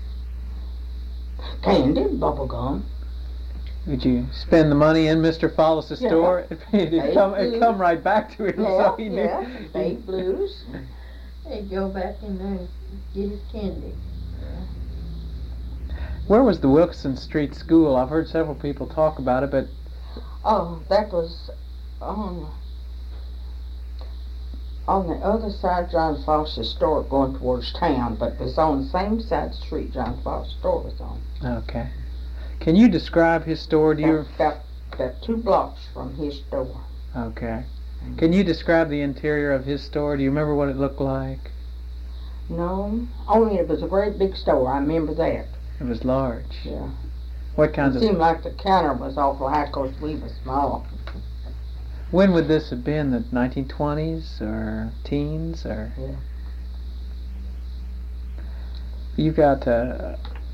Candy, bubble gum. Would you spend the money in Mister Follis' Yeah. store? It'd Hey, come, it'd please. come right back to him, Yeah, so he knew. yeah. Baked blues. They go back in there and get his candy. Where was the Wilkinson Street School? I've heard several people talk about it, but Oh, that was on on the other side of John Foster's store going towards town, but it was on the same side of the street John Foster's store was on. okay. Can you describe his store? Do you? About, about, about two blocks from his store. Okay. Can you describe the interior of his store? Do you remember what it looked like? No, only it was a great big store. I remember that. It was large. Yeah. What It kinds of? seemed like the counter was awful high because we were small. When would this have been? The nineteen twenties or teens or? Yeah. You've got uh,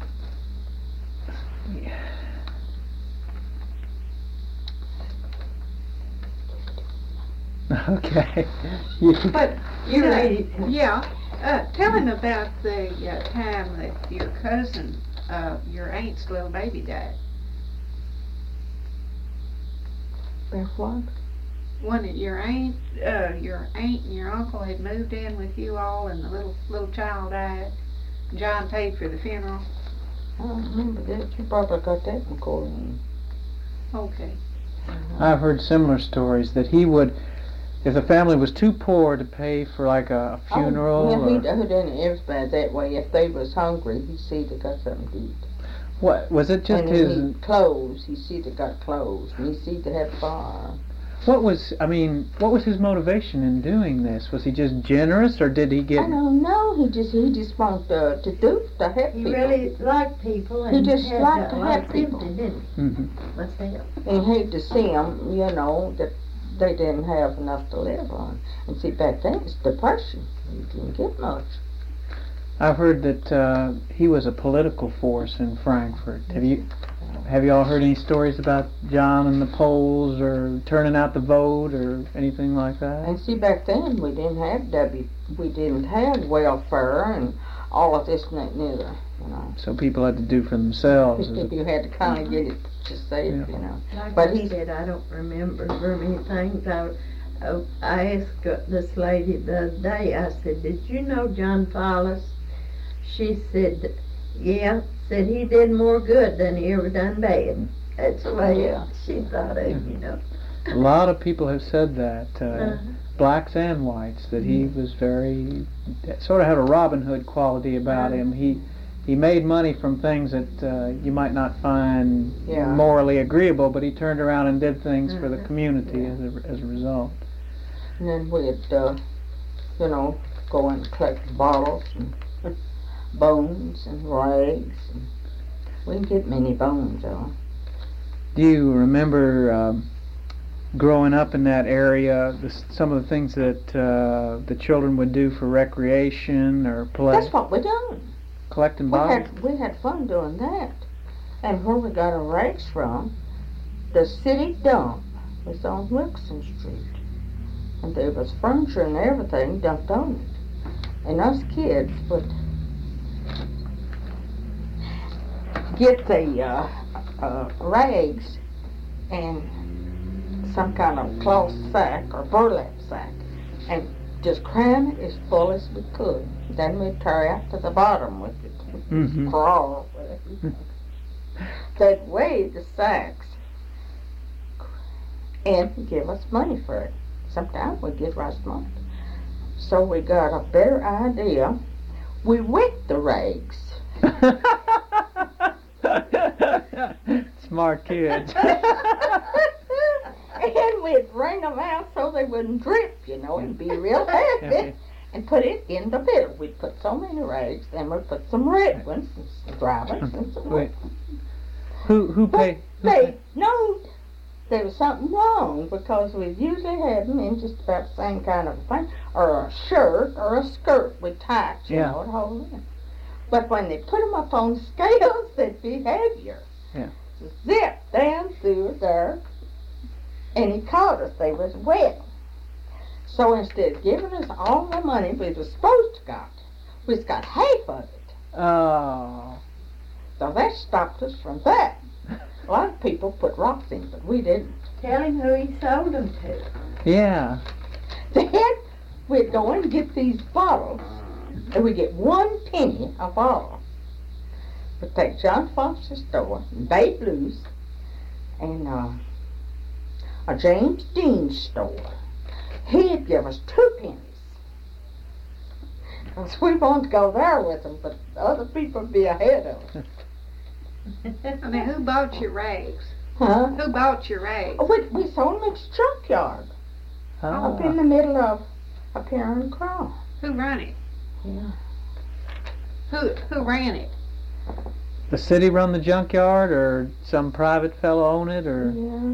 okay. You- But You uh, read it. Yeah. Uh, tell him about the uh, time that your cousin, uh, your aunt's little baby died. About what? One that your aunt, uh, your aunt and your uncle had moved in with you all, and the little little child died. John paid for the funeral. I don't remember that. You probably got that recording. Okay. I've heard similar stories that he would, if the family was too poor to pay for like a funeral, Oh, yeah, or, he done everybody that way. If they was hungry, he see they got something to eat. what was it? Just and his? he clothes, he see they got clothes, and he see they had fire. What was? I mean, what was his motivation in doing this? Was he just generous, or did he I get? don't know. He just he just wanted to, to do to help He people. really liked people He and just had liked a to lot help of people. sympathy, didn't Mhm. he? Myself. And hate to see them, you know, that they didn't have enough to live on. And see, back then it's depression. You didn't get much. I've heard that uh, he was a political force in Frankfort. Have you? Have you all heard any stories about John and the polls, or turning out the vote, or anything like that? And see, back then we didn't have W, we didn't have welfare and all of this and that and the other, you know. So people had to do for themselves. as a- You had to kind of get it to say it, Yeah. you know. Like But I he- said, I don't remember very many things. I, I, I asked uh, this lady the other day, I said, did you know John Follis? She said, yeah, said he did more good than he ever done bad. That's the way Yeah. she thought of, you know. A lot of people have said that, uh, Uh-huh. blacks and whites, that he was very, sort of had a Robin Hood quality about him. He he made money from things that uh, you might not find Yeah. morally agreeable, but he turned around and did things for the Mhm. community Yeah. as a, as a result. And then we'd, uh, you know, go and collect bottles and bones and rags. And we didn't get many bones, though. Do you remember um, growing up in that area, the, s- some of the things that uh, the children would do for recreation or play? That's what we done. Collecting We bottles? had, we had fun doing that. And where we got our rags from, the city dump was on Wilson Street. And there was furniture and everything dumped on it. And us kids would get the uh, uh, rags and some kind of cloth sack or burlap sack and just cram it as full as we could. Then we'd carry out to the bottom with it. Mhm. Crawl with it. They'd weigh the sacks and give us money for it. Sometimes we'd get right money. So we got a better idea. We wicked the rags. Smart kids. And we'd wring them out so they wouldn't drip, you know, and be real heavy. Yeah. And put it in the middle. We'd put so many rags, then we'd put some red ones, and some dry ones, and some Wait. wet ones. Who who But pay? Who they pay? know there was something wrong because we usually had them in just about the same kind of thing, or a shirt or a skirt with tights, you Yeah. know, to hold in. But when they put them up on scales, they'd be heavier. Yeah. Zip down through there, and he caught us. They was wet. So instead of giving us all the money we was supposed to got, we just got half of it. Oh. So that stopped us from that. A lot of people put rocks in, but we didn't. Tell him who he sold them to. Yeah. Then we'd go and get these bottles, and we get one penny a bottle. We'd take John Fox's store, and Babe Blues, and uh, a James Dean store. He'd give us two pennies. 'Cause we wanted to go there with them, but other people would be ahead of us. I mean, who bought your rags? Huh? Who bought your rags? We, we sold them at the junkyard, up in Oh. the middle of up here in Crown. Who ran it? Yeah. Who who ran it? The city run the junkyard, or some private fellow own it, or? Yeah.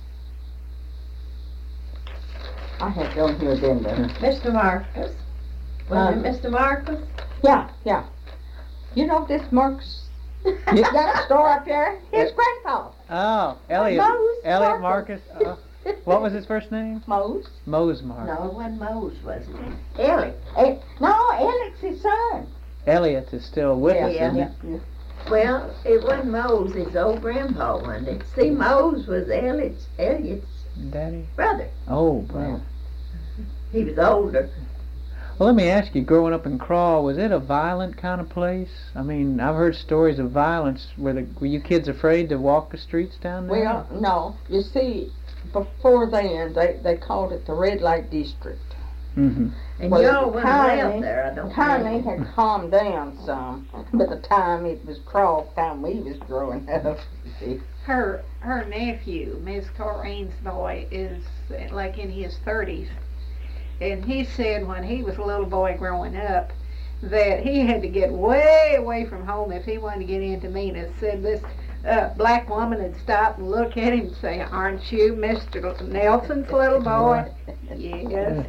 I had to go here then, but Mister Marcus. Was Uh, it Mister Marcus? yeah, yeah. You know this Marcus? Yeah. That store up there? His grandpa. Oh, Elliot. Mose Elliot Marcus. Marcus. Uh, what was his first name? Mose. Mose Marcus. No, it wasn't Mose, wasn't it? Elliot. Eh, no, Alex, his son. Elliot is still with us, Yeah. isn't Yeah. he? Well, it wasn't Mose, his old grandpa, wasn't it? See, Mose was Elliot's, Elliot's Daddy? brother. Oh, bro. He was older. Well, let me ask you, growing up in Craw, was it a violent kind of place? I mean, I've heard stories of violence. Were, the, were you kids afraid to walk the streets down there? Well, no. You see, before then, they, they called it the Red Light District. Mm-hmm. And Well, y'all went Conley- around there, I don't Conley know. had calmed down some, by the time it was Craw time we was growing up. You see. Her her nephew, Miss Corrine's boy, is uh, like in his thirties, and he said when he was a little boy growing up that he had to get way away from home if he wanted to get into Mina. Said this uh, black woman would stop and look at him and say, "Aren't you Mister Nelson's little boy?" Yes.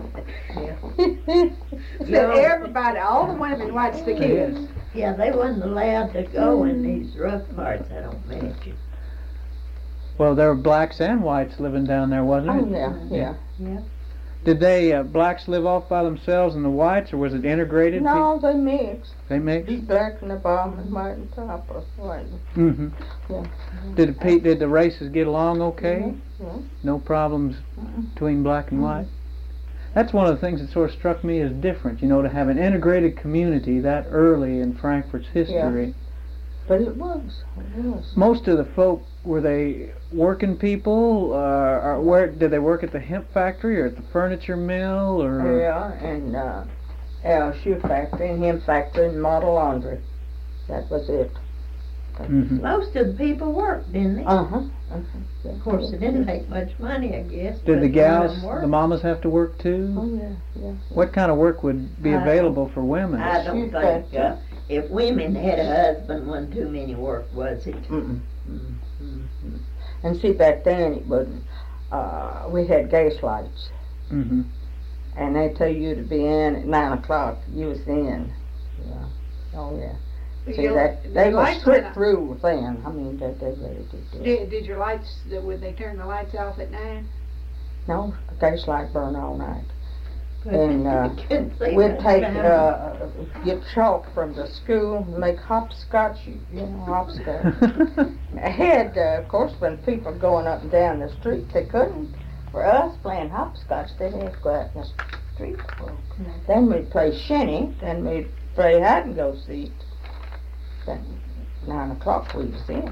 Said everybody, all the women watched the kids. Yeah, they wasn't allowed to go in these rough parts, I don't imagine. Well, there were blacks and whites living down there, wasn't Oh, it? yeah, yeah. Yeah. Did they uh, blacks live off by themselves and the whites, or was it integrated? No, they mixed. They mixed. Be black in the bottom and white on top, or white. Mm-hmm. Yeah. Did the pe- did the races get along okay? Mm-hmm. Yeah. No problems Mm-mm. between black and white. That's one of the things that sort of struck me as different. You know, to have an integrated community that early in Frankfort's history. But it was. It was. Most of the folk, were they working people? Uh, or where did they work at the hemp factory or at the furniture mill? Or Yeah, and uh, uh, shoe factory and hemp factory and model laundry. That was it. Mhm. Most of the people worked, didn't they? Uh huh. Uh-huh. Yeah. Of course, they didn't make much money, I guess. Did but the some of gals, them worked. the mamas, have to work too? Oh yeah, yeah. What kind of work would be I- available for women? I don't Shoe think, factory. uh, if women had a husband, wasn't too many work, was it? Mm-mm. Mm-mm. And see, back then it wasn't. Uh, we had gas lights, Mm-hmm. and they tell you to be in at nine o'clock. You was in. Yeah. Oh yeah. See Your- that the they were lights went strict rules then. I mean, they they really did. that. Did, did your lights, would they turn the lights off at nine? No, a gas light burn all night. And uh, Couldn't see we'd much take down. uh, get chalk from the school and make hopscotch. You you know hopscotch. I had, uh, of course, when people going up and down the street, they couldn't. For us playing hopscotch, they had to go out in the street. Then we'd play shinny. Then we'd play hide and go seek. Then nine o'clock we was in.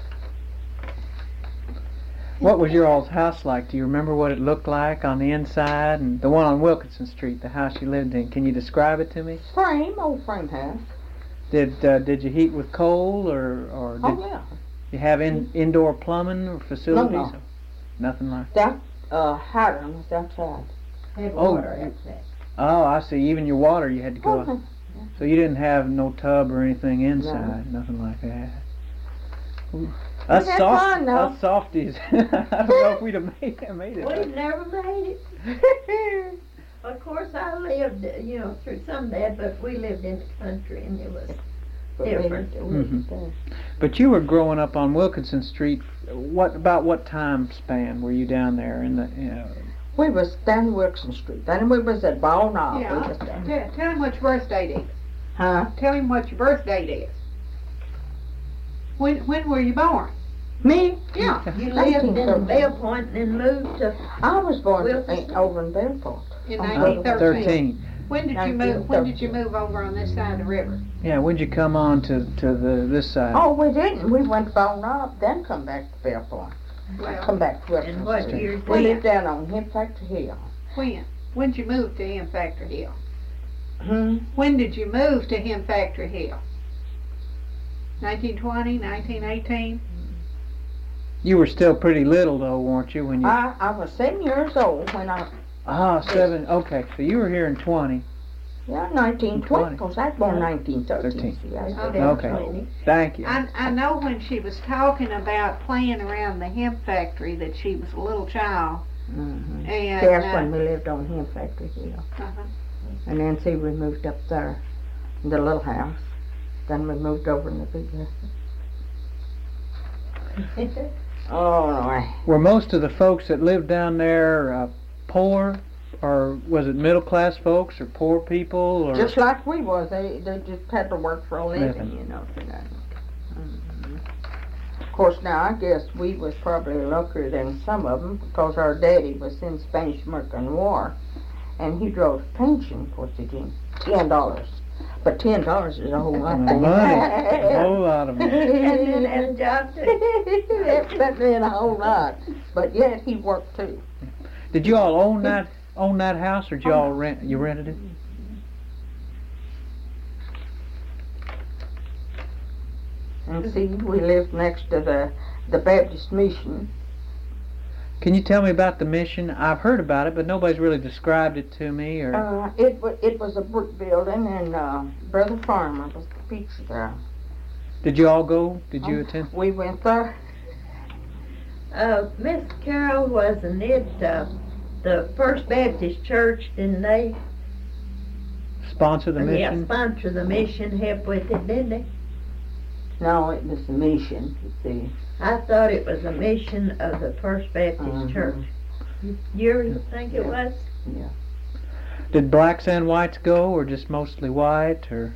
What was your all's house like? Do you remember what it looked like on the inside? And the one on Wilkinson Street, the house you lived in. Can you describe it to me? Frame, old frame house. Did uh, did you heat with coal, or or did Oh yeah. you have in, indoor plumbing or facilities? No, no. Nothing like. That uh, hydrant was outside. Had Oh, water you- outside. Oh, I see. Even your water, you had to go. Oh, out. So you didn't have no tub or anything inside, nothing like that. Ooh. Us had soft, fun, though. us softies. I don't know if we'd have made, made it. We never made it. Of course, I lived, you know, through some of that, but we lived in the country and it was But we different. didn't- we didn't Mhm. do. But you were growing up on Wilkinson Street. What about what time span were you down there in the? You know, We was down Wilson Street. Then we was at Ball Knob. We Yeah. was down. Tell, tell him what your birth date is. Huh? Tell him what your birth date is. When, when were you born? Me? Yeah. You nineteen lived in thirteen. Bell Point and then moved to, I was born Wilson in, over in Bellport. In Oh, nineteen thirteen. thirteen. When did you move, when did you move over on this side of the river? Yeah. When'd you come on to to the this side? Oh, we didn't. We went to Ball Knob, then come back to Bellport. Well, Come back to Wilson and what Street. year? We lived down on Hemp Factory Hill. when? When did you move to Hemp Factory Hill? Hmm. When did you move to Hemp Factory Hill? Nineteen twenty, nineteen eighteen? You were still pretty little though, weren't you? When you I, I was seven years old when I, ah seven. Okay, so you were here in twenty. yeah, nineteen twenty, because I was born nineteen thirteen. Thirteen. See, I was Okay. that Okay. old. Thank you. I, I know when she was talking about playing around the hemp factory that she was a little child. Mhm. And, See, that's uh, when we lived on Hemp Factory Hill. uh-huh. And then see, we moved up there, in the little house. Then we moved over in the big house. Oh, no. Were most of the folks that lived down there uh, poor, or was it middle class folks, or poor people, or Just like we was, they, they just had to work for a living, Living. you know. For that. Mhm. Of course, now I guess we was probably luckier than some of them because our daddy was in Spanish-American War, and he drove pension. Of course, he did ten dollars, but ten dollars is a whole lot. money? A whole lot of money. and then had a job too. That that meant a whole lot, but yet he worked too. Did you all own that own that house, or did you all rent? You rented it? And see, we lived next to the the Baptist mission. Can you tell me about the mission? I've heard about it, but nobody's really described it to me. Or Uh, it was it was a brick building, and uh, Brother Farmer was the preacher there. did you all go? Did you Oh, attend? We went there. Uh, Miss Carol, wasn't it, uh, the First Baptist Church, didn't they? Sponsor the Yeah, mission? sponsor the mission, help with it, didn't they? No, it was the mission. You see, I thought it was a mission of the First Baptist Mhm. Church. You think it was? Yeah. Did blacks and whites go, or just mostly white, or?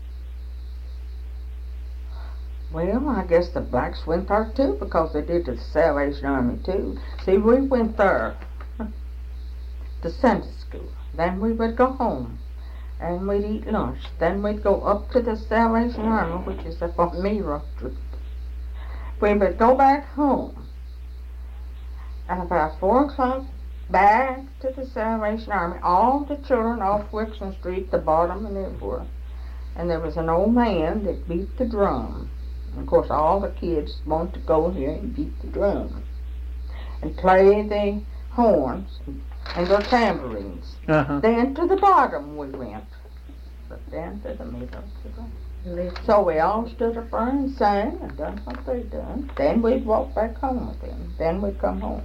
Well, I guess the blacks went there too because they did the Salvation Army too. See, we went there to Sunday school. Then we would go home and we'd eat lunch. Then we'd go up to the Salvation Army, which is up on Miro Street. We would go back home. And about four o'clock, back to the Salvation Army. All the children off Wixon Street, the bottom and everywhere. And there was an old man that beat the drum. And of course, all the kids want to go here and beat the drum and play the horns and the tambourines. Uh-huh. Then to the bottom we went, but then to the middle to the. So we all stood up there and sang and done what they done. Then we'd walk back home with them. Then we'd come home.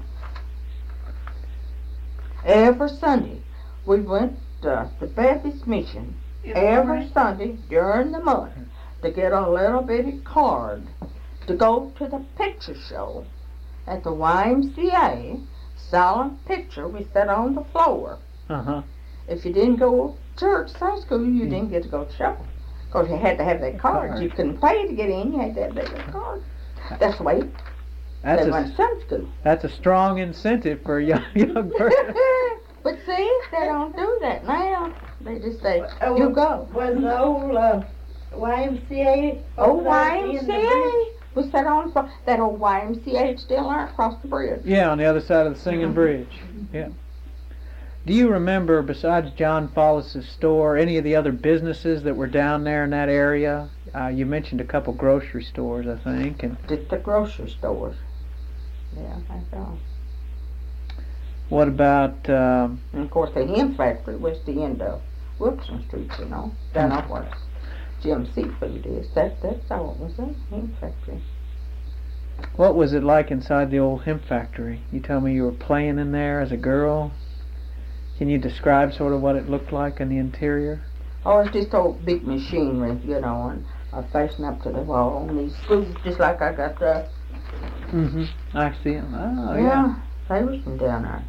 Every Sunday we went to the Baptist Mission. Every Sunday during the month. To get a little bitty card to go to the picture show at the Y M C A, silent picture. We sat on the floor. Uh-huh. If you didn't go to church, Sunday school, you didn't get to go to show. Because you had to have that card. card. You couldn't pay to get in, you had to have that card. That's the way That's they a, went to Sunday school. that's a strong incentive for a young, young person. But see, they don't do that now. They just say, Oh, you go. Was the old uh, Y M C A? Oh, over there Y at the M end C of the bridge? A. We sat on the- that old Y M C A is still there across the bridge. Yeah, on the other side of the Singing Bridge. Yeah. Do you remember, besides John Follis's store, any of the other businesses that were down there in that area? Uh, you mentioned a couple grocery stores, I think, and Just the grocery stores. Yeah, I think so. what about? Um, And of course, the hemp factory was the end of Wilson Street, you know. Down off where Jim Seafood is. That, that's all it was, a hemp factory. what was it like inside the old hemp factory? You tell me you were playing in there as a girl. Can you describe sort of what it looked like in the interior? Oh, it's just old big machinery, you know, and uh, facing up to the wall. And these screws, just like I got there. Mm-hmm. I see them. Oh, yeah. yeah, they was from down there.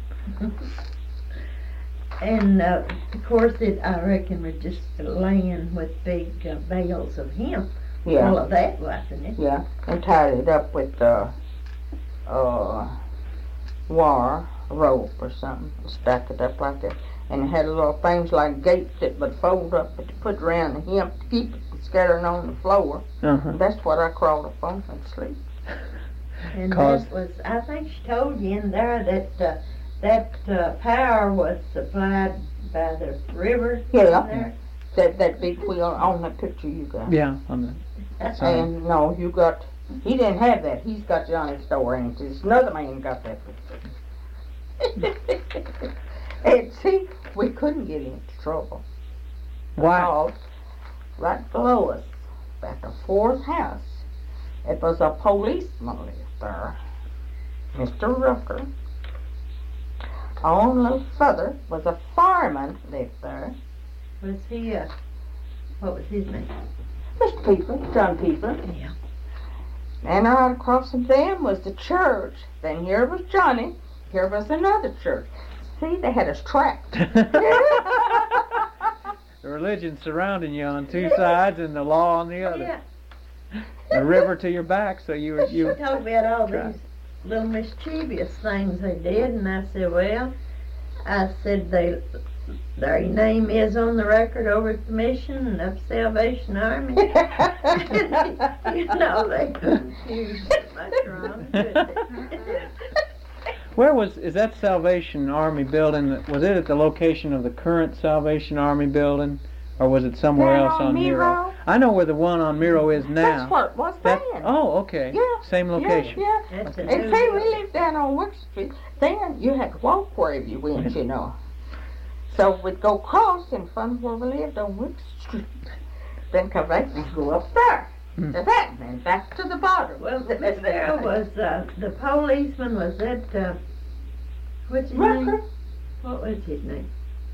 And uh, of course, it I reckon was just laying with big uh, bales of hemp. Yeah. All of that, wasn't it? Yeah, and tied it up with uh, uh, wire, rope or something, stack it up like that. And it had little things like gates that would fold up and put around the hemp to keep it from scattering on the floor. Uh-huh. And that's what I crawled up on and sleep. And Cause- that was, I think she told you in there that uh, that uh, power was supplied by the river. Yeah. in there. That that big wheel on that picture you got. Yeah, on the sign. And no, you got, he didn't have that. He's got Johnny's store and it's another man got that picture. And see, we couldn't get into trouble. Why? Because right below us, at the fourth house, it was a policeman lived there, Mister Rucker. On a little further was a fireman lived there. Was he, uh, what was his name? Mister People, John People. Yeah. And right across from them was the church. Then here was Johnny. Here was another church. See, they had us trapped. The religion surrounding you on two sides and the law on the other. Yeah. The river to your back, so you were you. She told me about all Right. these little mischievous things they did, and I said, well, I said, they, their name is on the record over at the mission of Salvation Army. You know, they couldn't choose much wrong, could they? Where was is that Salvation Army building? Was it at the location of the current Salvation Army building, or was it somewhere Down else on on Miro? Miro? I know where the one on Miro is now. That's what it was That- then. oh, okay. Yeah. Same location. Yeah, yeah. That's a And new see, we deal. lived down on Wick Street. Then you had to walk wherever you went, you know. So we'd go across in front of where we lived on Wick Street. Then come back and go up there. Hmm. To that, and then back to the bottom. Well, there was, uh, the policeman was that, uh, what's his Rucker. name? What was his name?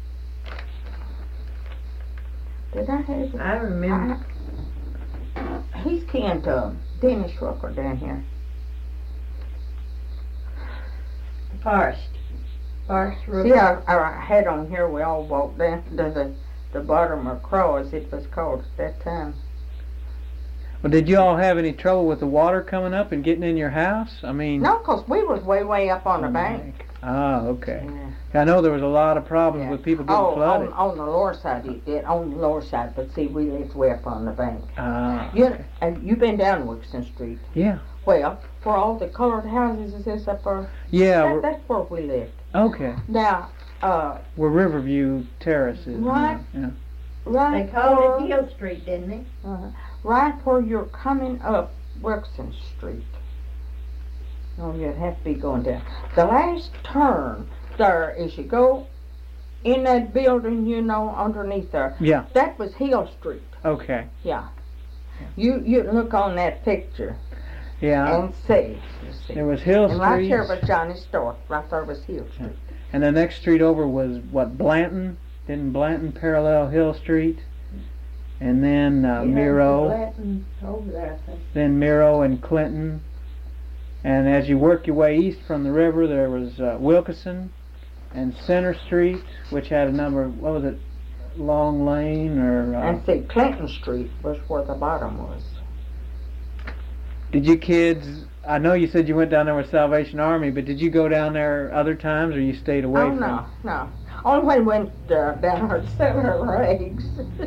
Did I have it? I remember. I- He's kin to Dennis Rucker down here. Forrest. Sparks Roof. See, I, I had on here, we all walked down to the, the bottom of Cross, it was called at that time. Well, did you all have any trouble with the water coming up and getting in your house? I mean... No, 'cause we was way, way up on the bank. Ah, okay. Yeah. I know there was a lot of problems Yeah. with people getting Oh, flooded. on, on the lower side it did, on the lower side, but see, we lived way up on the bank. Ah, You, okay. and you been down Wilson Street? Yeah. Well, for all the colored houses is this up there, Yeah, that, we're, that's where we lived. okay. Now, uh, Where Riverview Terrace is. Right. Yeah. right They called where- it Hill Street, didn't they? Uh, right where you're coming up Wilson Street. Oh, you'd have to be going down. The last turn there, as you go in that building, you know, underneath there, Yeah, that was Hill Street. okay. Yeah. You you look on that picture Yeah. and see. You see. There was Hill And right Street, here was Johnny's store. Right there was Hill Street. and the next street over was, what, Blanton? Didn't Blanton parallel Hill Street? And then uh, Yeah, Miro, Latin over there, I think. then Miro and Clinton. And as you work your way east from the river, there was uh, Wilkeson and Center Street, which had a number of, what was it, Long Lane or... Uh, And see, Clinton Street was where the bottom was. did you kids, I know you said you went down there with Salvation Army, but did you go down there other times or you stayed away Oh, from no, no. Only when we went uh, down there to sell our eggs.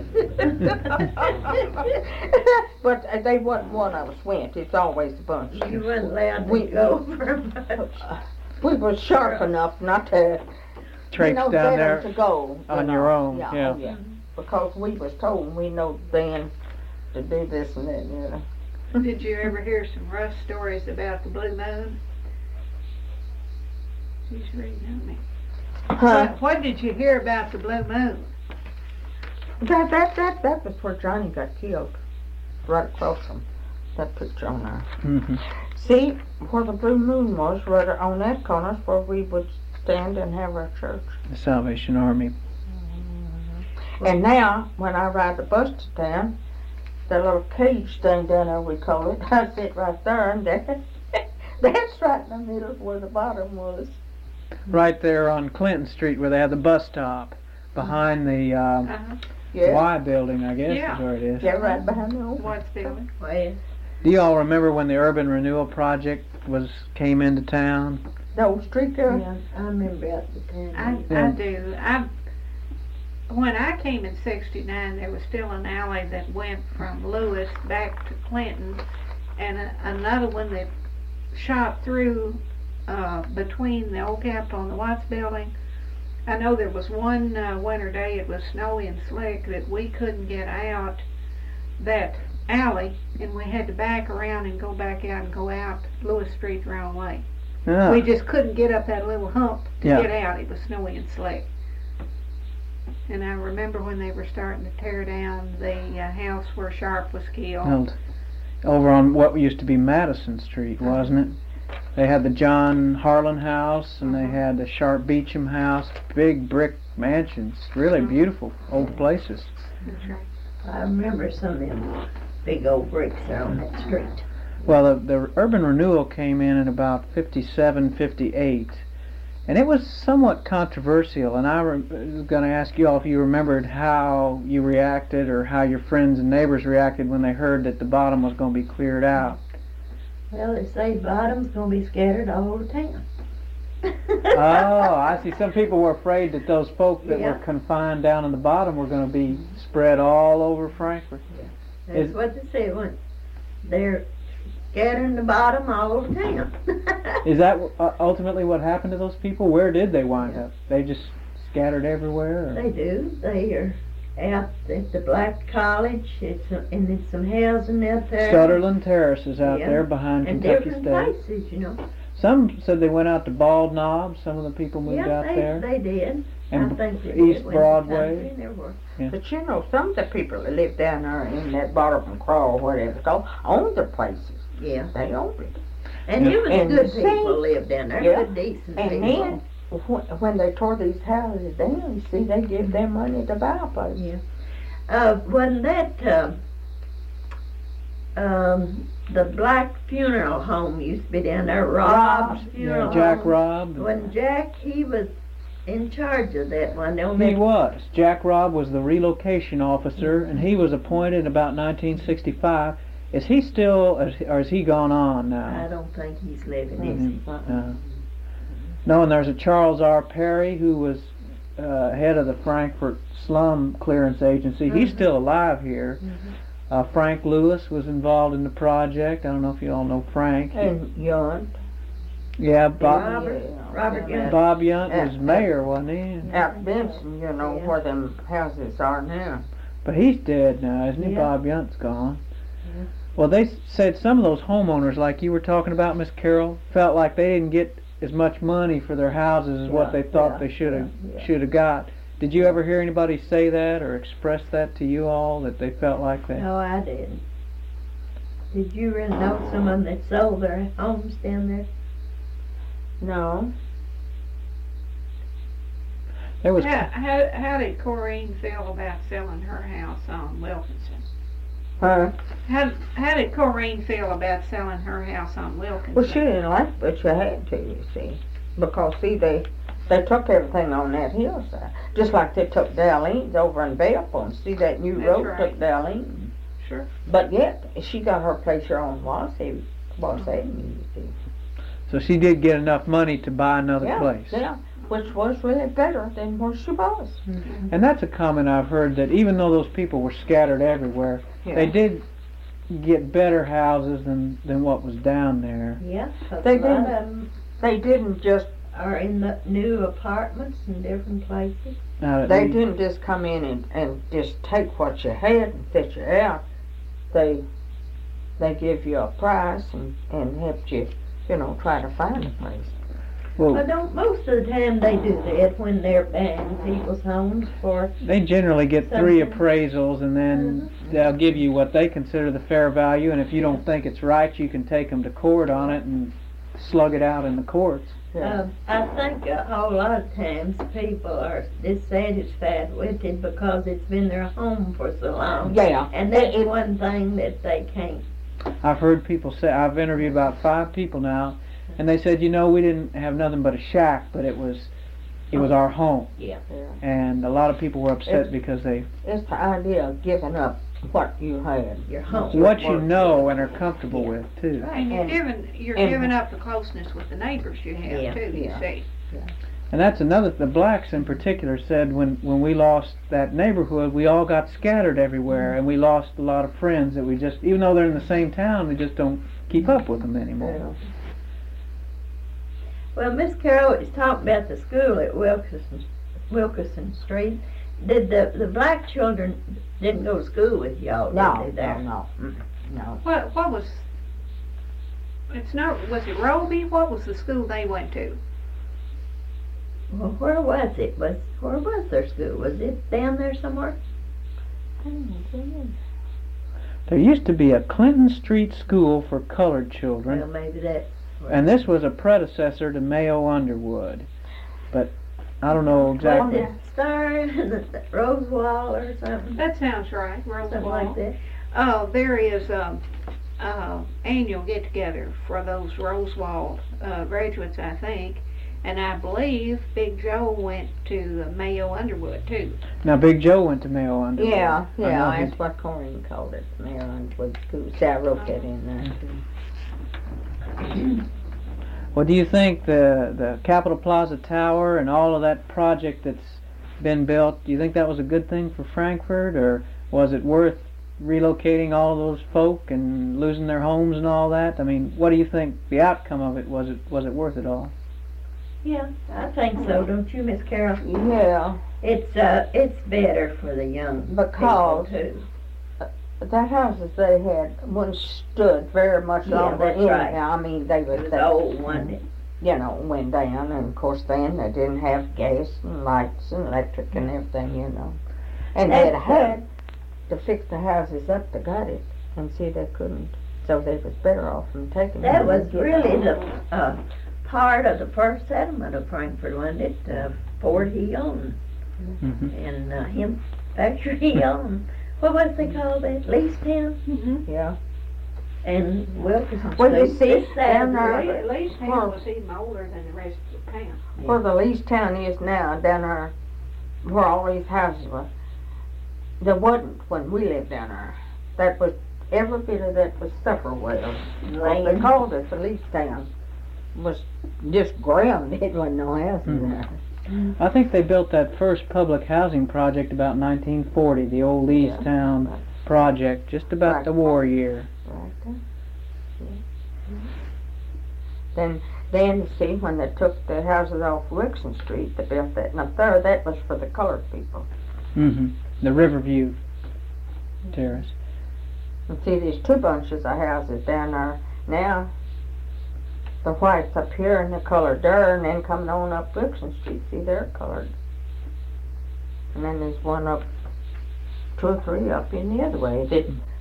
But uh, they wasn't one of us went. It's always a bunch. You weren't allowed to We- go for much. We were sharp enough not to, you Traipse know, down better there? to go. you on know. your own, Yeah, yeah. oh, yeah. Because we was told we know then to do this and that, you know. Did you ever hear some rough stories about the blue moon? She's reading on me. Huh? What, what did you hear about the blue moon? That, that, that, that was where Johnny got killed. Right across from that picture on there. Mhm. See, where the blue moon was, right on that corner is where we would stand and have our church. The Salvation Army. And now, when I ride the bus to town, the little cage thing down there, we call it, I sit right there, and that, that's right in the middle of where the bottom was. Right there on Clinton Street where they have the bus stop. Behind the um, Uh-huh. Yeah, Y building, I guess, Yeah. is where it is. yeah, right behind the old. What's building? Well, Do you all remember when the Urban Renewal Project was came into town? The old street there. yeah, I remember at the time. I, Yeah. I do. I, when I came in sixty-nine, there was still an alley that went from Lewis back to Clinton, and a, another one that shot through uh, between the old Capitol and the Watts building. I know there was one uh, winter day, it was snowy and slick, that we couldn't get out that alley, and we had to back around and go back out and go out Lewis Street the wrong way. Ah, We just couldn't get up that little hump to Yeah. get out. It was snowy and slick. And I remember when they were starting to tear down the uh, house where Sharp was killed. held over on what used to be Madison Street, wasn't it? They had the John Harlan house and they Uh-huh. had the Sharp Beecham house, big brick mansions, really Mhm. beautiful old places. That's right. I remember some of them big old bricks there on that street. Well, the, the urban renewal came in in about fifty-seven, fifty-eight, and it was somewhat controversial. And I re- was going to ask you all if you remembered how you reacted or how your friends and neighbors reacted when they heard that the bottom was going to be cleared out. Well, they say bottom's gonna be scattered all over town. Oh, I see. Some people were afraid that those folk that Yeah. were confined down in the bottom were going to be spread all over Frankfurt. That's Is- what they said when they're scattering the bottom all over town. Is that uh, ultimately what happened to those people? Where did they wind Yeah. up? They just scattered everywhere? Or? They do. They are out at the Black College. It's a, and there's some housing out there. Sutherland Terrace is out Yeah. there behind and Kentucky different State. places, you know. Some said they went out to Bald Knob. Some of the people moved yeah, out they, there. they did. And I think they East did when Broadway. the country, there were. But you know, some of the people that live down there in that bottom crawl, whatever it's called, own the places. Yeah. They own it. And there was And good see- people lived down there. Yeah. Good, decent And people. then, wh- when they tore these houses down, you see, they give them money to buy places. Yeah. Uh, wasn't that, uh, um, the Black Funeral Home used to be down there, Rob's Rob, Funeral Yeah, Jack Home. Robb. When Jack, he was in charge of that one, don't He they? was. Jack Robb was the relocation officer, and he was appointed in about nineteen sixty-five. Is he still, or has he gone on now? I don't think he's living, is Mhm. he? Uh, no, and there's a Charles R. Perry who was uh, head of the Frankfurt Slum Clearance Agency. He's Mhm. still alive here. Mm-hmm. Uh, Frank Lewis was involved in the project. I don't know if you all know Frank. And Yunt, Yeah, Bob, Robert, yeah. Robert Yeah. Young. Bob Yunt was Yeah. mayor, wasn't he? out Benson, you know, Yeah. where them houses are now. But he's dead now, isn't he? Yeah. Bob Yunt's gone. Yeah. Well, they s- said some of those homeowners, like you were talking about, Miss Carroll, felt like they didn't get as much money for their houses as what Yeah, they thought yeah, they should have yeah, yeah. should have got. Did you ever hear anybody say that or express that to you all, that they felt like that? No, I didn't. Did you really know someone that sold their homes down there? No. There was How, how, how did Corrine feel about selling her house on Wilkinson? Huh? How, how did Corrine feel about selling her house on Wilkinson? Well, she didn't like it, but you had to, you see. Because, see, they they took everything on that hillside. Just like they took Darlene's over in Belleville. See, that new That's road right. took Darlene. Sure. But yet, she got her place here on Wassay, Wassay, you see. so she did get enough money to buy another Yeah, place. yeah, which was really better than where she was. And that's a comment I've heard, that even though those people were scattered everywhere, Yeah. they did get better houses than than what was down there. Yeah, 'cause They a lot of didn't. them They didn't just are in the new apartments in different places. Now that They we- didn't just come in and, and just take what you had and fit you out. They they give you a price and, and helped you, you know, try to find a place. well, Well, don't, most of the time they do that when they're buying people's homes for, they generally get three Something. appraisals, and then they'll give you what they consider the fair value, and if you don't think it's right, you can take them to court on it and slug it out in the courts. Yeah. um, I think a whole lot of times people are dissatisfied with it because it's been their home for so long. Yeah. And that's one thing that they can't. I've heard people say, I've interviewed about five people now, and they said, you know, we didn't have nothing but a shack, but it was it was our home. Yeah. Yeah. And a lot of people were upset It's- because they It's the idea of giving up what you had. Your home. what you know and are comfortable with too. And you're And- giving, you're and- giving up the closeness with the neighbors you have Yeah, too, you yeah. see. And that's another, the blacks in particular said when, when we lost that neighborhood, we all got scattered everywhere, and we lost a lot of friends that we just, even though they're in the same town, we just don't keep up with them anymore. Yeah. Well, Miss Carroll was talking about the school at Wilkerson, Wilkerson Street. Did the, the black children didn't go to school with y'all, No, did they, there? no, no, mm, no. What, what was, it's not, was it Roby? What was the school they went to? Well, where was it? Was where was their school? Was it down there somewhere? There used to be a Clinton Street School for colored children, Well, maybe that's. where- and this was a predecessor to Mayo Underwood. But I don't know Was exactly. it Stern, Rosewall, or something? That sounds right, Something like Rosewall. that. Oh, there is a, uh, annual get-together for those Rosewall, uh, graduates, I think. And I believe Big Joe went to uh, Mayo Underwood too. Now Big Joe went to Mayo Underwood. Yeah, I know yeah, he- that's what Corinne called it, Maryland was school. See, I wrote that in there. Well, do you think the the Capitol Plaza Tower and all of that project that's been built, do you think that was a good thing for Frankfurt, or was it worth relocating all those folk and losing their homes and all that? I mean, what do you think the outcome of it was? It was it worth it all? Yeah, I think so. Don't you, Miss Carroll? Yeah, It's uh, it's better for the young Because- people too. that houses they had, one stood very much Yeah, longer that's right. anyhow. I mean, they It was, was they, old, wasn't it? you know, went down, and of course then they didn't have gas and lights and electric and everything, you know. And they'd That's, had to fix the houses up to got it, and see they couldn't, so they was better off from taking it. That was and getting really it. the uh, part of the first settlement of Frankfurt, wasn't it? Uh, Ford he owned, Mm-hmm. and uh, him factory he owned. What was they called that? Leastown? Mm-hmm. Yeah. And Wilkerson Well, you Street, see, it's down sad. there, At least Well- town was even older than the rest of the town. where the least town is now, down there, where all these houses were, there wasn't when we lived down there. That was, every bit of that was supper wells. What they called it, the least town, was just ground, it wasn't no houses Mhm. there. I think they built that first public housing project about nineteen forty, the old Yeah. Easttown project, just about Right. the war year. Right there. Yeah. Then, then, see, when they took the houses off Wilson Street, they built that, and up there, that was for the colored people. hmm The Riverview Terrace. And see, there's two bunches of houses down there now. The whites up here and the colored there, and then coming on up Wilson Street, see, they're colored. And then there's one up, two or three up in the other way. That